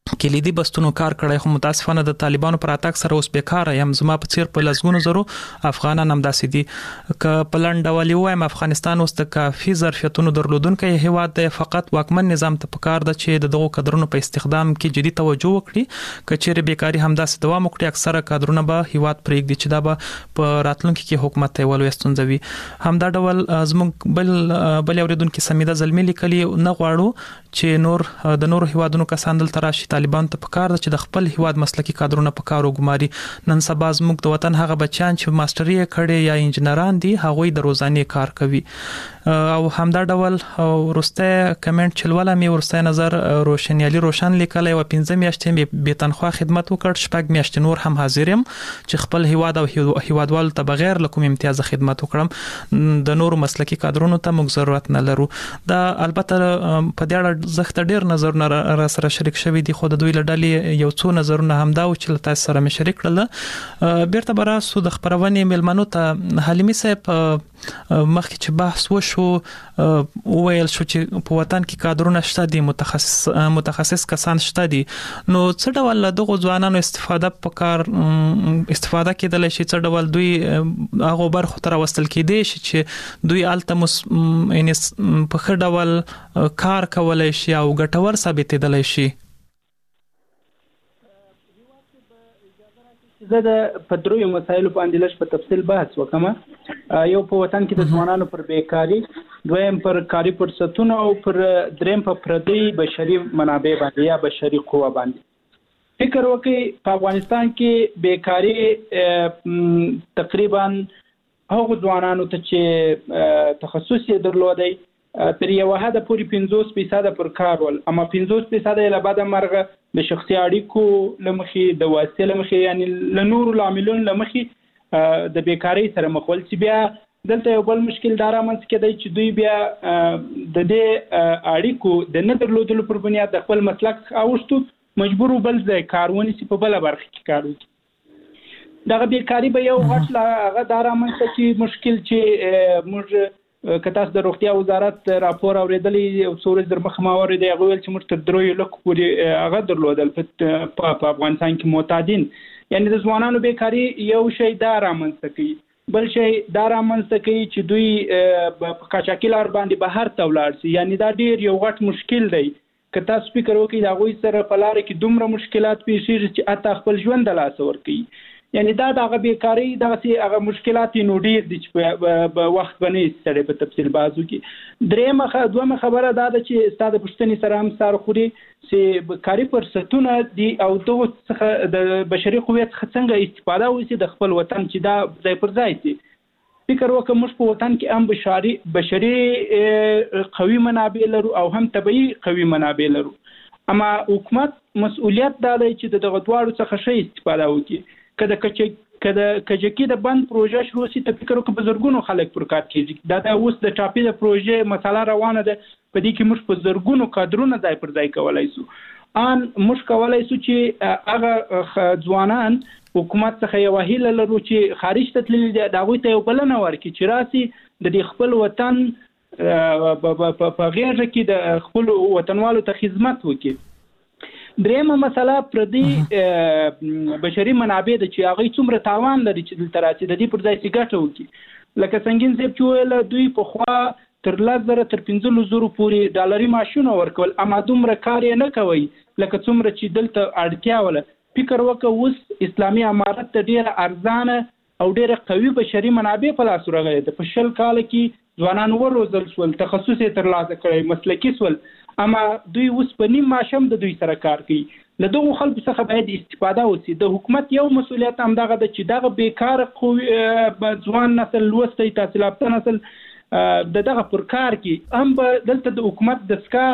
[SPEAKER 4] کلیدي بستونو کار کړی خو متاسفانه د طالبانو پر اتاک سره اوس بیکاره یم زما په څیر په لزګونو زرو افغانان هم داسې دي ک پلان ډول وایم افغانستان اوس د کافي ظرفیتونو درلودونکو هیواد دی فقط واکمن نظام ته پکار ده چې دغه کادرونو په استخدام کې جدي توجه وکړي کچېره بیکاری هم داسې دوام وکړي اکثره کادرونه به هیواد پرېږدي چې دا به په راتلونکي کې حکومت ته ولوي ستونزوي همدا ډول زموږ بل بل اوریدونکو سمیده زلمی لیکلي نه غواړو چې نور د نور هیوادونو کسان دلته راشي طالبان ته پکار ده چې د خپل هیواد مسلکي کادرونه په کار وګماري نن سبا زموږ د وطن هغه بچیان چې ماستری کړي یا انجنیران دي هغه د روزانه کار کوي او همدا ډول ورسته کمنټ چلواله می ورسته نظر روشنیالي روشن لیکلی و پنځه میاشتې به تنخواه خدمت وکړ شپږ میاشتې نور هم حاضر يم چې خپل هیواد او هیوادوال ته بغیر له کوم امتیاز خدمت وکړم د نور مسلکي کادرونو ته موږ ضرورت نه لرو دا البته په دې اړه زخت ډیر نظرونه را سره شریک شوی دي خو د دوی لړلې یو څو نظرونه هم دا چې تاسو سره مې شریک کړل بیرته براسو د خبرونې ملمنو ته حلیمي صاحب مخکې چې بحث وشو وویل شو چې په وطن کې کادرونه شته دي متخصص متخصص کسان شته دي نو څه ډول دغه ځوانانو استفاده په کار استفاده کېدل شي څه ډول دوی هغه برخو تر وستل کېدي چې دوی التمس ان په خړ ډول کار کولای شي او ګټور ثابتېدل شي
[SPEAKER 6] زه د پدروي مسایلو باندې لږ په تفصیل بحث وکم یو په وطن کې د ځوانانو پر بیکاری دویم پر کاري فرصتونو او پر دریم په پردي بشري منابع باندې یا بشري قوه باندې فکر وکړئ په افغانستان کې بیکاری تقریبا هغه ځوانانو ته چې تخصص یې درلودي تر یو حد پورې پنځوس فیصد پر کار ول اما پنځوس فیصد یې له بعد مرغه د شخصي اړیکو لمخې د واسطې لمخې یعنی له نورو لاملونو لمخې د بیکاری سره مخ ول چې بیا دلته یو بل مشکل دار امنځ کېدای چې دوی بیا د دې اړیکو د نه درلودلو پر بنیاد د خپل مسلک اوښتو مجبور بل ځای کارونه سي په بل برخه کې کار وکړي دغه بیکاری به یو غټ لا هغه دار امنځ چې مشکل چې موږ کتاس د روغتیا وزارت راپور اوریدلې او څورز در مخ ما اوریدل هغه ویل چې موږ تر درې لک پورې هغه درلودل په افغانستان کې معتادین یعنی د ځوانانو بیکاری یو شی دا رامنځته کوي بل شی دا رامنځته کوي چې دوی په قاچاقي لار باندې بهر ته ولاړ شي یعنی دا ډیر یو غټ مشکل دی که تاسو فکر وکړئ دا غوي سره په لار کې دومره مشکلات پیښ شي چې اته خپل ژوند د لاس ور کوي یعنی دا دغه بیکاری دغه سي هغه مشکلات نو ډیر دي چې په وخت باندې سره په تفصیل بازو کې درېمه دومره خبره دا ده چې استاد پښتني سره هم سره خوري چې کاری فرصتونه دي او دغه څخه د بشري قوت څخه استفاده وشي د خپل وطن چې دا ځای پر ځای دي فکر وکړه موږ په وطن کې هم بشري بشري قوي منابع لرو او هم طبيعي قوي منابع لرو اما حکومت مسؤلیت دا دی چې دغه دواړو څخه شي استفاده وکړي کله چې کله کجکی د بند پروژه شروع شي ته فکر وکړه بزرګونو خلک پر کار کیږي دا د اوس د ټاپي د پروژې مسله روانه ده په دې کې موږ په زرګونو کادرونه ځای پر ځای کولای شو ان موږ کولای شو چې هغه ځوانان حکومت څخه یو هیله لرو چې خارج ته تللی دی دا غوي ته یو بلنه ورکړي چې راسي د دې خپل وطن په غیر کې د خپل وطنوالو ته خدمت وکړي درېمه مسله پردي بشري منابع د چې هغه څومره تاوان لري چې دلته راځي د دې پر ځای سیګاټ وکړي لکه څنګه چې چويل دوی په خوا تر لږ تر پنځه زره پورې ډالري معاشونه ورکول اما دومره کار نه کوي لکه څومره چې دلته اړتیا ولا فکر وکړه اوس اسلامي امارت ته ډیره ارزانه او ډیره قوي بشري منابع په لاس ورغلي د په شل کال کې ځوانان وروزل شول تخصص یې ترلاسه کړی مسلکي شول اما دوی اوس په نیم ماشم د دوی سره کار کوي له دغه خلکو څخه باید استفاده وشي د حکومت یو مسؤلیت هم دغه د چې دغه بیکار قوي ځوان نسل لوستي تحصیل یافته نسل د دغه پر کار کې هم دلته د حکومت د سکا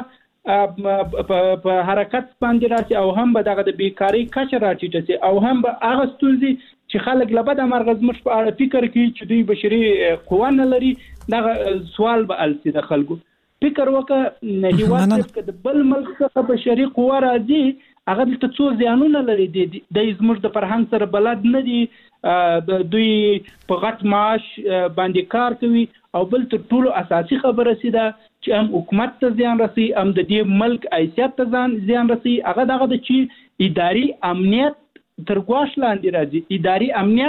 [SPEAKER 6] په حرکت باندې راشي او هم به دغه د بیکاری کچه راټیټه شي او هم به هغه ستونزې چې خلک لبد مرغز مش په اړه فکر کوي چې دوی بشري قوه نه لري دغه سوال به السي د خلکو فکر وکړه نه هیواد کې د بل ملک څخه بشري قوه راځي هغه د څو ځانونه لري د زموږ د فرهنګ سره بلد نه دي دوی په غټ معاش باندې کار کوي او بل تر ټولو اساسي خبره سي ده چې هم حکومت ته زیان رسي هم د دې ملک حیثیت ته زیان رسي هغه دغه د چې اداري امنیت تر ګواښ لاندې راځي. اداري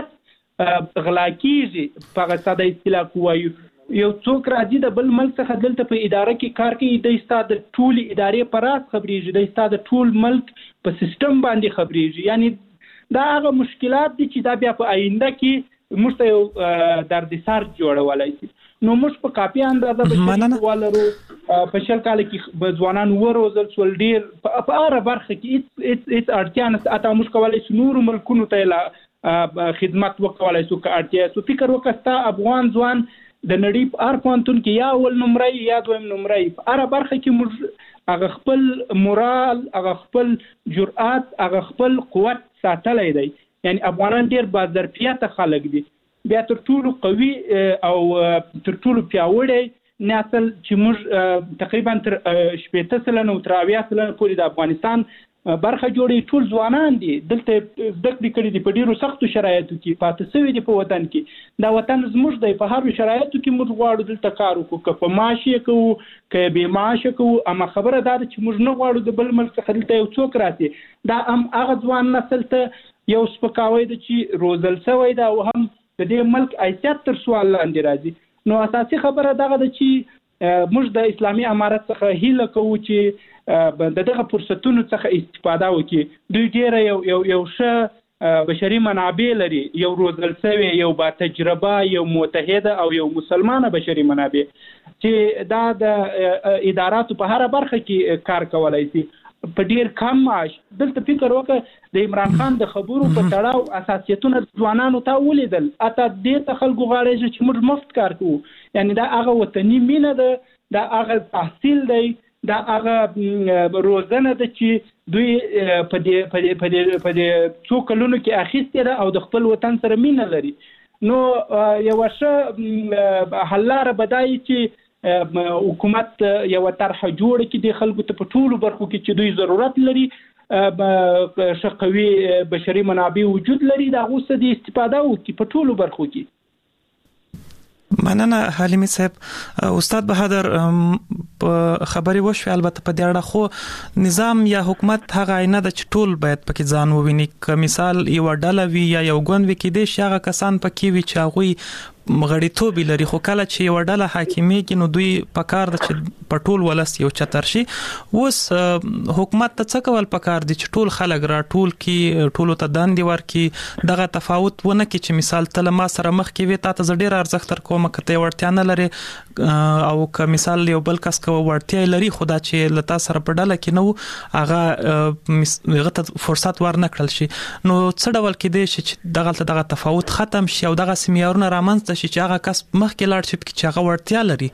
[SPEAKER 6] امنیت غلا کیږي په ساده اصطلاح وایو. یو څوک راځي د بل ملک څخه دلته په اداره کې کار کوي د استاد ټول ادارې په راز خبرېږي د استاد ټول ملک په سیستم باندې خبرېږي. یعنی دا هغه مشکلات دي چې دا بیا په آینده کې موږ ته یو دردسر جوړولای شي. نو موږ په کافي اندازه به ولرو په شل کال کې ځوانان وروزل سول ډیر په هر برخه کې هیڅ هیڅ اړتیا نه اته موږ کولای شو نور ملکونو ته خدمت وکولای شو که اړتیا سو فکر وکستا افغان ځوان د نړۍ په هر پوهنتون کې یا اول نمرې یا دویم نمرې په هر برخه کې موږ هغه خپل مورال هغه خپل جرأت هغه خپل قوت ساتلی دی. یعنی افغانان ډیر با ظرفیت خلک دي. بیا تر ټولو قوي او تر ټولو پیاوړی نسل چې موږ تقریبا تر شپږ سلنه او تر اویا سلنه پورې د افغانستان برخه جوړي ټول ځوانان دي دلته زده کړې کړې دي په ډیرو سختو شرایطو کې پاتې شوي دي په وطن کې. دا وطن زموږ دی په هر شرایطو کې موږ غواړو دلته کار وکړو که په معاش یې کوو که بې معاشه کوو. اما خبره دا ده چې موږ نه غواړو د بل ملک څخه دلته یو څوک راسي. دا هم هغه ځوان نسل ته یو سپکاوی ده چې روزل شوی ده او هم د دې ملک حیثیت تر سوال لاندې راځي. نو اساسي خبره دغه ده چې موږ د اسلامي امارت څخه هیله کوو چې د دغه فرصتونو څخه استفاده وکړي. دوی ډیره یو یو یو ښه بشري منابع لري یو روزل شوی یو با تجربه یو متحده او یو مسلمانه بشري منابع چې دا د اداراتو په هر برخه کې کار کولای شي په ډیر کم معاش. دلته فکر وکړه د عمران خان د خبرو په تړاو اساسیتونه ځوانانو ته ولیدل اته دې ته خلکو غواړي چې موږ مفت کار کوو. یعنی دا هغه وطني مینه ده دا هغه تحصیل دی دا هغه روزنه ده چې دوی په دې په دې په دې په دې څو کلونو کې اخیستې ده او د خپل وطن سره مینه لري. نو یو ښه حل لاره به دا وي چې حکومت یو طرحه جوړه کړي د خلکو ته په ټولو برخو کې چې دوی ضرورت لري ښه قوي بشري منابع وجود لري د هغو څخه د استفاده وکړي په ټولو برخو کې.
[SPEAKER 4] مننه حلیمي صاحب. استاد بهادر خبري وشو البته په دې اړه خو نظام یا حکومت هغه نه د چټول باید پکې ځان وویني. که مثال یو ډله وی یا یو ګوند وی کې د شغه کسان پکې وی چې هغه مغړیتوب لري خو کله چې یو ډله حاکمي کې نو دوی پکار د چې پټول ولس یو چتر شي. اوس حکومت ته څه کول پکار دي چې ټول خلک را ټول کې ټول ته دندې ورکي دغه تفاوت ونه کې چې مثال تل ما سره مخ کې وي تاسو ز ډیر ارزښت تر کومه کته ورتیا نه لري او که مثال یو بل کس کو ورتیا لري خدا چې لتا سره په ډله کې نو هغه هغه ته فرصت ورنکړل شي. نو څه ډول کې دي چې دغه دغه تفاوت ختم شي او دغه سیمیارونه رامنځته شي چې هغه کس مخکې لاړ شي چې هغه ورتیا لري.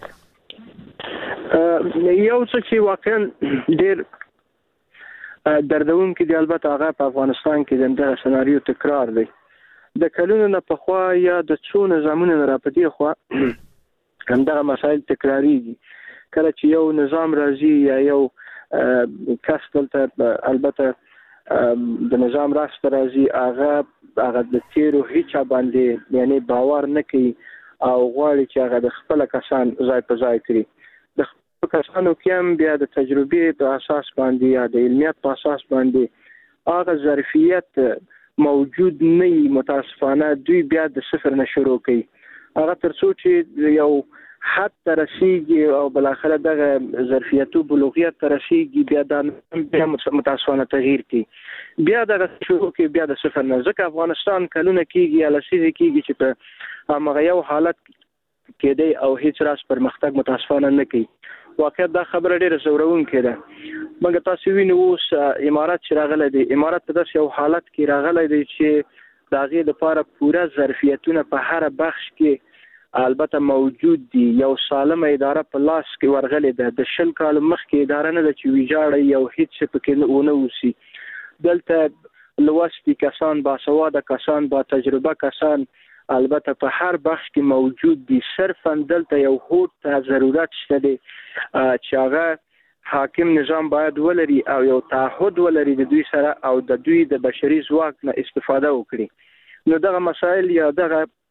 [SPEAKER 7] یو څه چې واقعا ډیر دردون کې دی البته هغه په افغانستان کې د سناریو تکرار دی. د کلونو نه پخوا یا د څو نظامونو نه راپدې خو همدغه مسایل تکراریږي. کله چې یو نظام راځي یا یو کس دلته البته د نظام راسته راځي هغه هغه د تیرو هیڅ باندې یعنی باور نه کوي او غواړي چې هغه د خپل کسان ځای په ځای کړي. د خپل کسانو کې هم بیا د تجربې په اساس باندې یا د علمیت په اساس باندې هغه ظرفیت موجود نه متاسفانه دوی بیا د صفر نه شروع کوي. هغه تر څو چې یو حد ترسيږي او بل اخر دغه ظرفیتو بلوغیت ترسيږي بیا د متاسفانه تغییر کوي. بیا د شروع کې بیا د صفر نه ځکه افغانستان کلونه کېږي یا لسیږي کېږي چې په هغه یو حالت کې دی او هیڅ راس پرمختګ متاسفانه نه کوي. واقعا دا خبره ډیره زورونکې ده. موږ تاسو وینو اوس امارات چې راغلی دی امارات په داسې یو حالت کې راغلی دی چې د هغې لپاره پوره ظرفیتونه په هر بخش کې البته موجود دي. یو سالمه اداره په لاس کې ورغلې ده. د شل کال مخکې اداره نه ده چې ویجاړه یو هیڅ څه پکې ونه اوسي. دلته لوستي کسان باسواده کسان با تجربه کسان البته په هر بخش کې موجود دي. صرفا دلته یو هوډ ته ضرورت شته دی چې هغه حاکم نظام باید ولري او یو تعهد ولري د دوی سره او د دوی د بشري ځواک نه استفاده وکړي. نو دغه مسایل یا دغه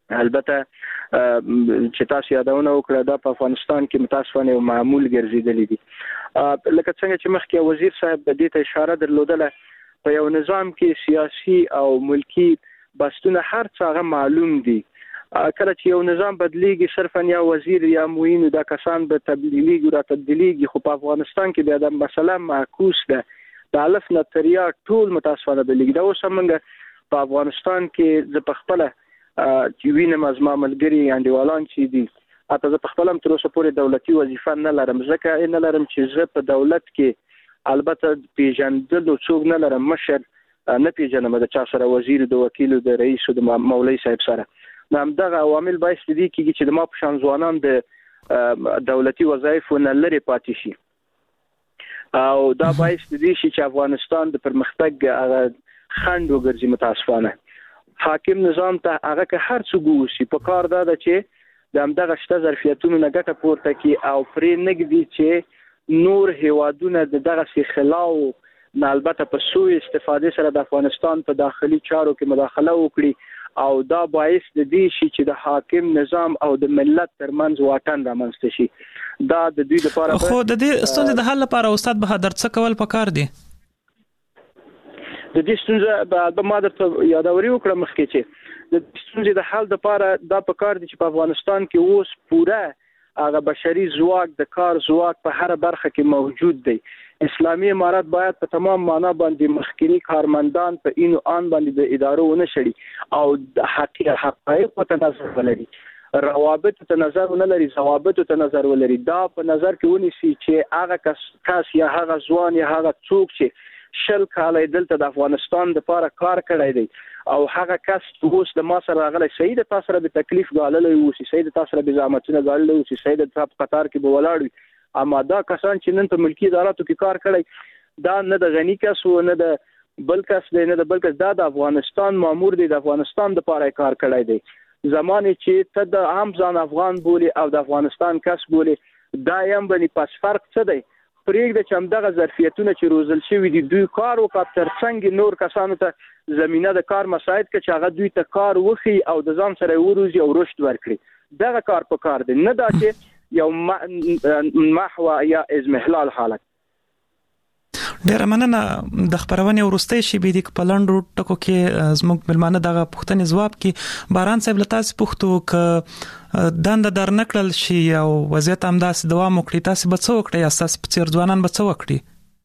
[SPEAKER 7] البته چې تاسو یادونه وکړه دا په افغانستان کې متاسفانه یو معمول ګرځیدلی دي. لکه څنګه چې مخکې وزیر صاحب د دې ته اشاره درلودله، په یو نظام کې سیاسي او ملکی بستونه هر څه هغه معلوم دي. کله چې یو نظام بدلیږي صرفا یا وزیر یا معین دا کسان به تبدیلیږي او تبدیلیږي، خو په افغانستان کې بیا د مسله معکوس ده. د الف نه تر یا ټول متاسفانه بدلیږي. دا اوس موږ په افغانستان کې ز په خپل چې وینم از ما ملګری انډیوالان چې دي، اته ز په خپل هم تر اوسه پورې دولتي وظیفه نه لرم، ځکه نه لرم چې زه په دولت کې البته پیژندل او څوک نه لرم، مشر نه پیژنم د چا سره، وزیر د وکیل د رئیس د مولوی صاحب سره. نو همدغه عوامل باعث دي کېږي چې د ما په شان ځوانان د دولتي وظایفو نه لرې پاتې شي، او دا باعث دي چې افغانستان د پرمختګ هغه خنډ وګرځي. متاسفانه حاکم نظام ته هغه که هر څه ګوشي په کار دا ده چې د همدغه شته ظرفیتونو نه ګټه پورته کړي او پرې نږدي چې نور هیوادونه د دغه سي خلاو نه البته په سوء استفاده سره د افغانستان په داخلي چارو کې مداخله وکړي، او دا باعث د دې شي چې د حاکم نظام او د ملت ترمنځ واټن رامنځته شي. دا د دوی لپاره
[SPEAKER 4] خو د دې ستونزې د حل لپاره استاد بهادر څه کول پکار دي؟
[SPEAKER 7] د دې ستونزې د ما درته یادوري وکړه مخکې چې د ستونزې د حل لپاره دا پکار دي چې په افغانستان کې اوس پوره هغه بشري ځواک د کار ځواک په هر برخه کې موجود دی. اسلامي امارات باید په تمام معنا باندې مخکینی کارمندان په اینو آن باندې د ادارو ونه شړي او د حقیقت حقایق په نظر ولري، روابط ته نظر ولري، ضوابط ته نظر ولري. دا په نظر کې ونیسي چې هغه کس کس یا هغه ځوان یا هغه څوک چې شل کاله دلته د افغانستان لپاره کار کړی دی او هغه کس اوس د ما سره راغلی، صحیح د تاسو سره به تکلیف غاللی وي، صحیح د تاسو سره به زحمتونه غاللی وي، صحیح د تاسو په قطار کې به ولاړ وي، اما دا کسان چې نن په ملکی اداراتو کې کار کړی دا نه د غنی کس و نه د بل کس دی نه د بل کس، دا د افغانستان مامور دی، د افغانستان لپاره کار کړی دی. زمانه چې ته د عام ځان افغان بولی او د افغانستان کس بولی، دا یم باندې پس فرق څه دی؟ پرېږده چې همدغه ظرفیتونه چې روزل شوي دي دوی کار وکړي، ترڅنګ نور کسانو ته زمینه د کار مساعد کړي چې هغه دوی ته کار وکړي او د ځان سره وروزي او رشد ورکړي. دغه کار په کار دی، نه دا چې یو محو یا ازمهلال حالت.
[SPEAKER 4] ډیره مننه. د خبرونې ورستۍ شی به د پلانډو ټکو کې زموږ ملمانه دغه پښتنې جواب کې باران صاحب لتاس پښتو ک دند در نکړل شي او وضعیت هم داس دوام وکړي، تاسو به څه وکړئ؟ اساس په چیر ځوانان به څه وکړي؟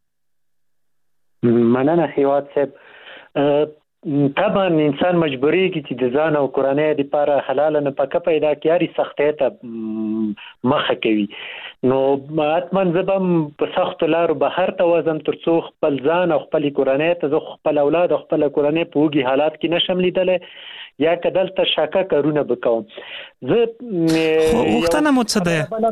[SPEAKER 8] مننه هیواد صاحب. طبعا انسان مجبوری کی چې د ځان او کورنۍ لپاره حلال نه پکې پیدا کیاري سختۍ ته مخه کوي، نو اتمن زبم په سخت لارو بهر ته وزم ترڅو خپل ځان او خپل کورنۍ ته خپل اولاد او خپل کورنۍ په وګي حالات کې نشم لیدلې یا کدل ته شاکه کارونه وکوم. زه
[SPEAKER 4] وختونه مو څه ده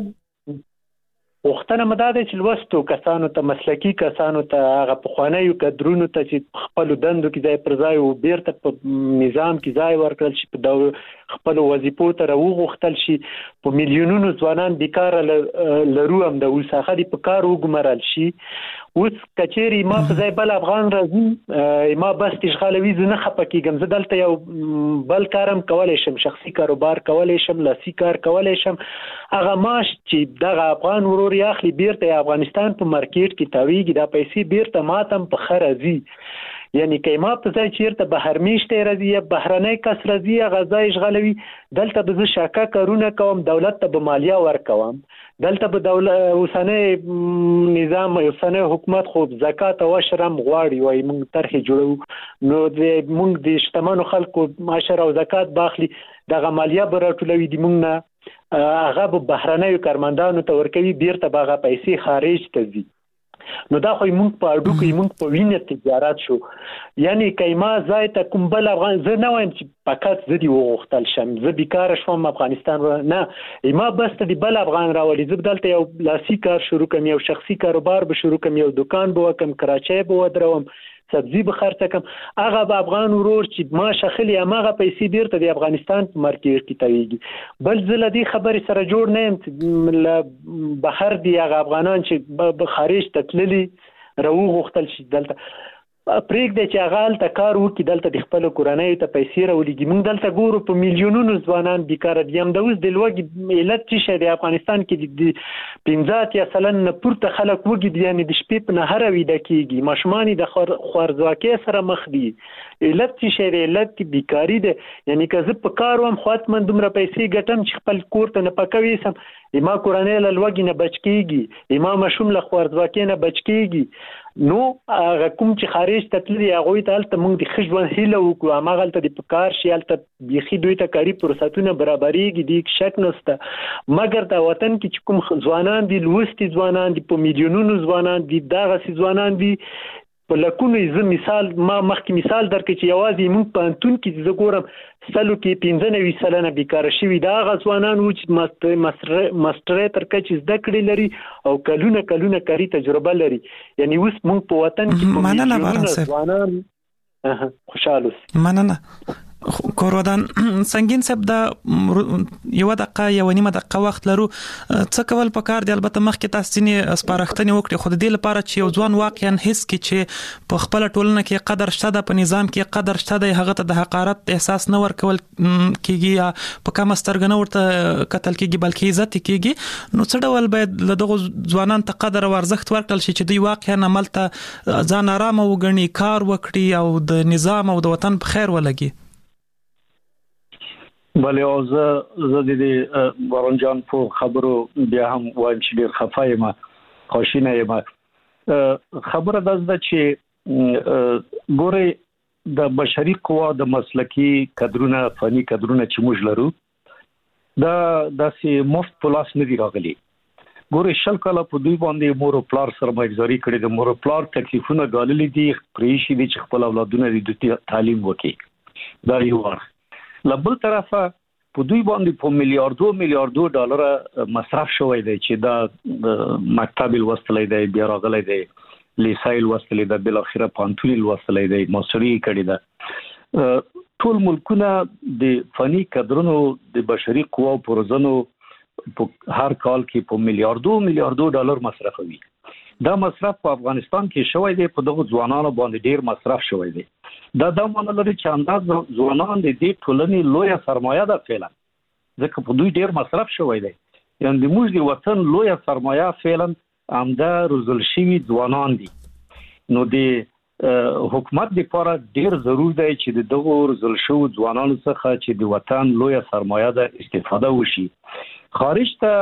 [SPEAKER 8] وختونه مداده چې لوستو کسانو ته مسلکی کسانو ته هغه پخوانیو کډرونو ته چې خپل دندو کې ځای پر ځای او بیرته په نظام کې ځای ورکړل شي، په خپل وظیفو ته راوغختل شي، په میلیونونو ځوانان بیکار لرو هم د وساخه دی په کار وګمرل شي. اوس کچېری ما په ځای بل افغان راځي ما بس تشغالوي زنه خپکیږم، زه دلته یو بل کارم کولای شم، شخصي کاروبار کولای شم، لاسی کار کولای شم. هغه ماش چې دغه افغان ورور یاخلی بیرته افغانستان په مارکیټ کې تاویږي، دا پیسې بیرته ماتم په خرازي، یعنی کایما په ځای چیرته بهر میشته راځي یا بهرنۍ کس راځي غزای اشغالوي، دلته به زه شاکه کارونه کوم، دولت ته به مالیه ورکوم، دلته به دولت اوسنۍ نظام اوسنۍ حکومت خو زکات او شرم غواړي وای موږ طرح جوړو، نو د موږ د شتمنو خلکو معاشره او زکات باخلي، دغه مالیه به راټولوي، د موږ نه هغه به بهرنۍ کارمندانو ته ورکوي، بیرته به هغه پیسې خارج ته ځي. نو دا خو موږ په اډو کې موږ په وینې تجارت شو، یعنی کایما ځای ته کوم بل افغان زه نه وایم چې فقط زه دی وغوښتل شم زه بیکار شوم افغانستان نه، ما بس ته دی بل افغان راولي، زه دلته یو لاسي کار شروع کوم، یو شخصي کاروبار به شروع کوم، یو دکان به وکم، کراچۍ به ودروم، سبزی به خرڅ کم، هغه به افغان ورور چې ما شخلي هغه پیسې بیرته د افغانستان په مارکیټ کې تویږي. بل ځل دې خبرې سره جوړ نه يم بهر دی هغه افغانان چې خارج تتللي راو غختل شي دلته پرېږدي چې هغه هلته کار وکړي، دلته د خپلو کورنیو ته پیسې راولېږي. موږ دلته ګورو په میلیونونو ځوانان بیکاره دي. همدا اوس د لوږې علت څه شی دی؟ افغانستان کې د پنځه اتیا سلن نه پورته خلک وږي دي، یعنې د شپې په نهره ویده کېږي، ماشومان یې د خوارځواکۍ سره مخ دي. علت څه شی دی؟ علت بیکاري دی. یعنې که زه په کار وم، خو حتما دومره پیسې ګټم چې خپل کور ته نه پکه ویسم، ما کورنۍ له لوږې نه بچ کېږي، ما ماشوم له خوارځواکۍ نه بچ کېږي. نو هغه کوم چې خارج ته تللي هغوی ته هلته موږ د ښه ژوند هیله وکړو، هماغلته د په کار شي، هلته بیخي دوی ته کاري فرصتونه برابرېږي، دې شک نشته. مګر د وطن کې چې کوم ځوانان دي، لوستي ځوانان دي، په میلیونونو ځوانان دي، دغسې ځوانان دي په لکونو. زه مثال ما مخکې مثال درکړم چې یوازې موږ په پوهنتون کې زه ګورم سلو کې پنځه نوي سلنه بیکاره شوي. دا هغه ځوانان وو چې ماسټرۍ تر کچې زده کړې لري او کلونه کلونه کاري تجربه لري. یعنې اوس موږ په وطن کې په میلیونونه ځوانان خوشحال اوسي.
[SPEAKER 4] مننه کورودان سنگین صاحب. دا یو دقیقه یو نیمه دقیقه وخت لرو. څه کول پکار دی؟ البته مخکې تاسو ځینې سپارښتنې وکړې، خو د دې لپاره چې یو ځوان واقعا حس کړي چې په خپله ټولنه کې قدر شته ده، په نظام کې قدر شته ده، هغه ته د حقارت احساس نه ورکول کېږي یا په کمه سترګه نه ورته کتل کېږي بلکې عزت کېږي، نو څه ډول باید له دغو ځوانانو ته قدر او ارزښت ورکړل شي چې دوی واقعا عمل ته ځان ارامه وګڼي، کار وکړي او د نظام او د وطن په خیر ولګي؟
[SPEAKER 5] بله او زه زه د دې باران جان په خبرو بیا هم وایم چې ډېر خفه یم، خواشینی یم. خبره دا ده چې ګورئ د بشري قوا د مسلکي کدرونه، فني کدرونه چې موږ لرو، دا داسې مفت په لاس نه دي راغلي. ګورئ شل کاله په دوی باندې مور او پلار سرمایه‌ګذاري کړې ده، مور او پلار تکلیفونه ګاللي دي، پرېښي دي چې خپل اولادونه د تعلیم وکړي. دا یو اړخ. له بل طرفه په دوی باندې په میلیاردو میلیاردو ډالره مصرف شوی دی چې دا مکتب لوستلی دی، بیا راغلی دی لیسایل لوستلی دی، بل اخره پانتون لوستلی دی، ماستري کړی ده. ټول ملکونه د فني کدرونو د بشري قواو په روزنو په هر کال کې په میلیاردو میلیاردو ډالر مصرفوي. دا مصرف په افغانستان کې شوی دی، په دغه ځوانانو باندې ډیر مصرف شوی دی. دا د معنی لري چې انداز ځوانان د دې ټولنې لویه سرمایه ده فعلا، ځکه په دوی ډیر مصرف شوی دی. یعنې د موږ د وطن لویه سرمایه فعلا همدا روزل شوي ځوانان دي. نو د حکومت لپاره ډیر ضرور دی چې د دغو روزل شوو ځوانانو څخه چې د وطن لویه سرمایه ده استفاده وشي. خارج ته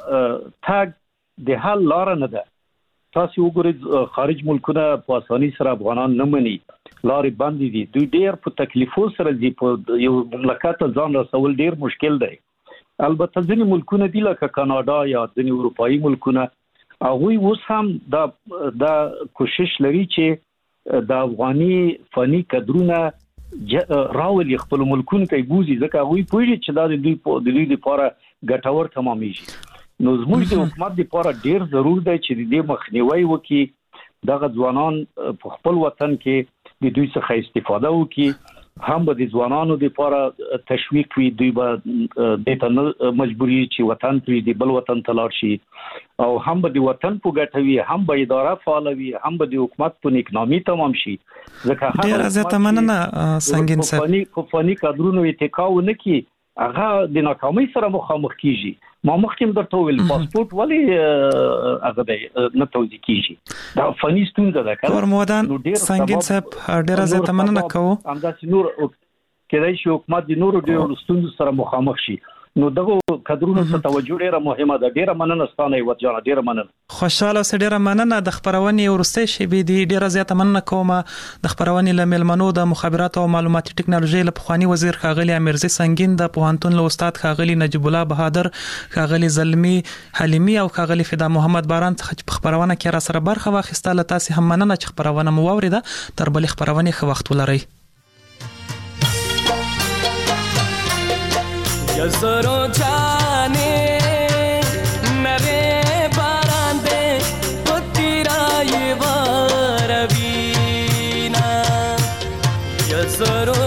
[SPEAKER 5] تګ د حل لاره نه ده. تاسو وګورئ خارج ملکونه په اساني سره افغانان نه مني، لارې بندې دي، دوی ډیر په تکلیفو سره دي، په یو مملکت ته ځان رسول ډیر مشکل دی. البته ځینې ملکونه دي لکه کاناډا یا ځینې اروپایي ملکونه، هغوی اوس هم دا دا کوشش لري چې د افغاني فني کدرونه راولي خپل ملکونو ته بوزي، ځکه هغوی پوهېږي چې دا د دوی د دوی لپاره ګټور تمامېږي. نو زموږ د حکومت لپاره ډیر ضرور دی چې د دې مخنیوي وکړي، دغه ځوانان په خپل وطن کې د دوی څخه استفاده وکړي، هم به د ځوانانو لپاره تشویق وي، دوی به دې ته نه مجبوري چې وطن پرېږدي بل وطن ته لاړ شي، او هم به د وطن په ګټه وي، هم به اداره فعاله وي، هم به د حکومت په نیکنامي تمام شي. ځکه
[SPEAKER 4] ډېره زیاته مننه سنگین صاحب.
[SPEAKER 5] په فني کادرونو اتکا ونه کړي، هغه د ناکامۍ سره مخامخ کیږي. ما مخکې درته ویل پاسپورت ولې هغه دی نه توزیع کیږي، دا فني ستونزه ده.
[SPEAKER 4] کورمودان سنگین صاحب ډیره زیاته مننه کوم.
[SPEAKER 5] همداسې نور کېدای شي حکومت د نورو ډېرو ستونزو سره مخامخ شي. نو دغه کادرونو ته توجه ډیره مهمه ده. ډیره مننه ستانه یو ځان ډیره مننه.
[SPEAKER 4] خوشاله اوسه. ډیره مننه. د خبرونې ورسته شي به دي ډیره زیاته مننه کوم. د خبرونې لملمنو د مخابرات او معلوماتي ټکنالوژي له پخوانی وزیر خاغلی امیرزي سنگین، د پوهنتون له استاد خاغلی نجیب الله بهادر، خاغلی زلمی حلیمی او خاغلی فدا محمد باران څخه په خبرونه کې را سره برخه واخیسته. له تاسو هم مننه چې خبرونه مو واوریده. تر بل خبرونه خو وخت ولرئ.
[SPEAKER 9] یزرو جانے نرے باراندے پتیرا یہ واروینا یزرو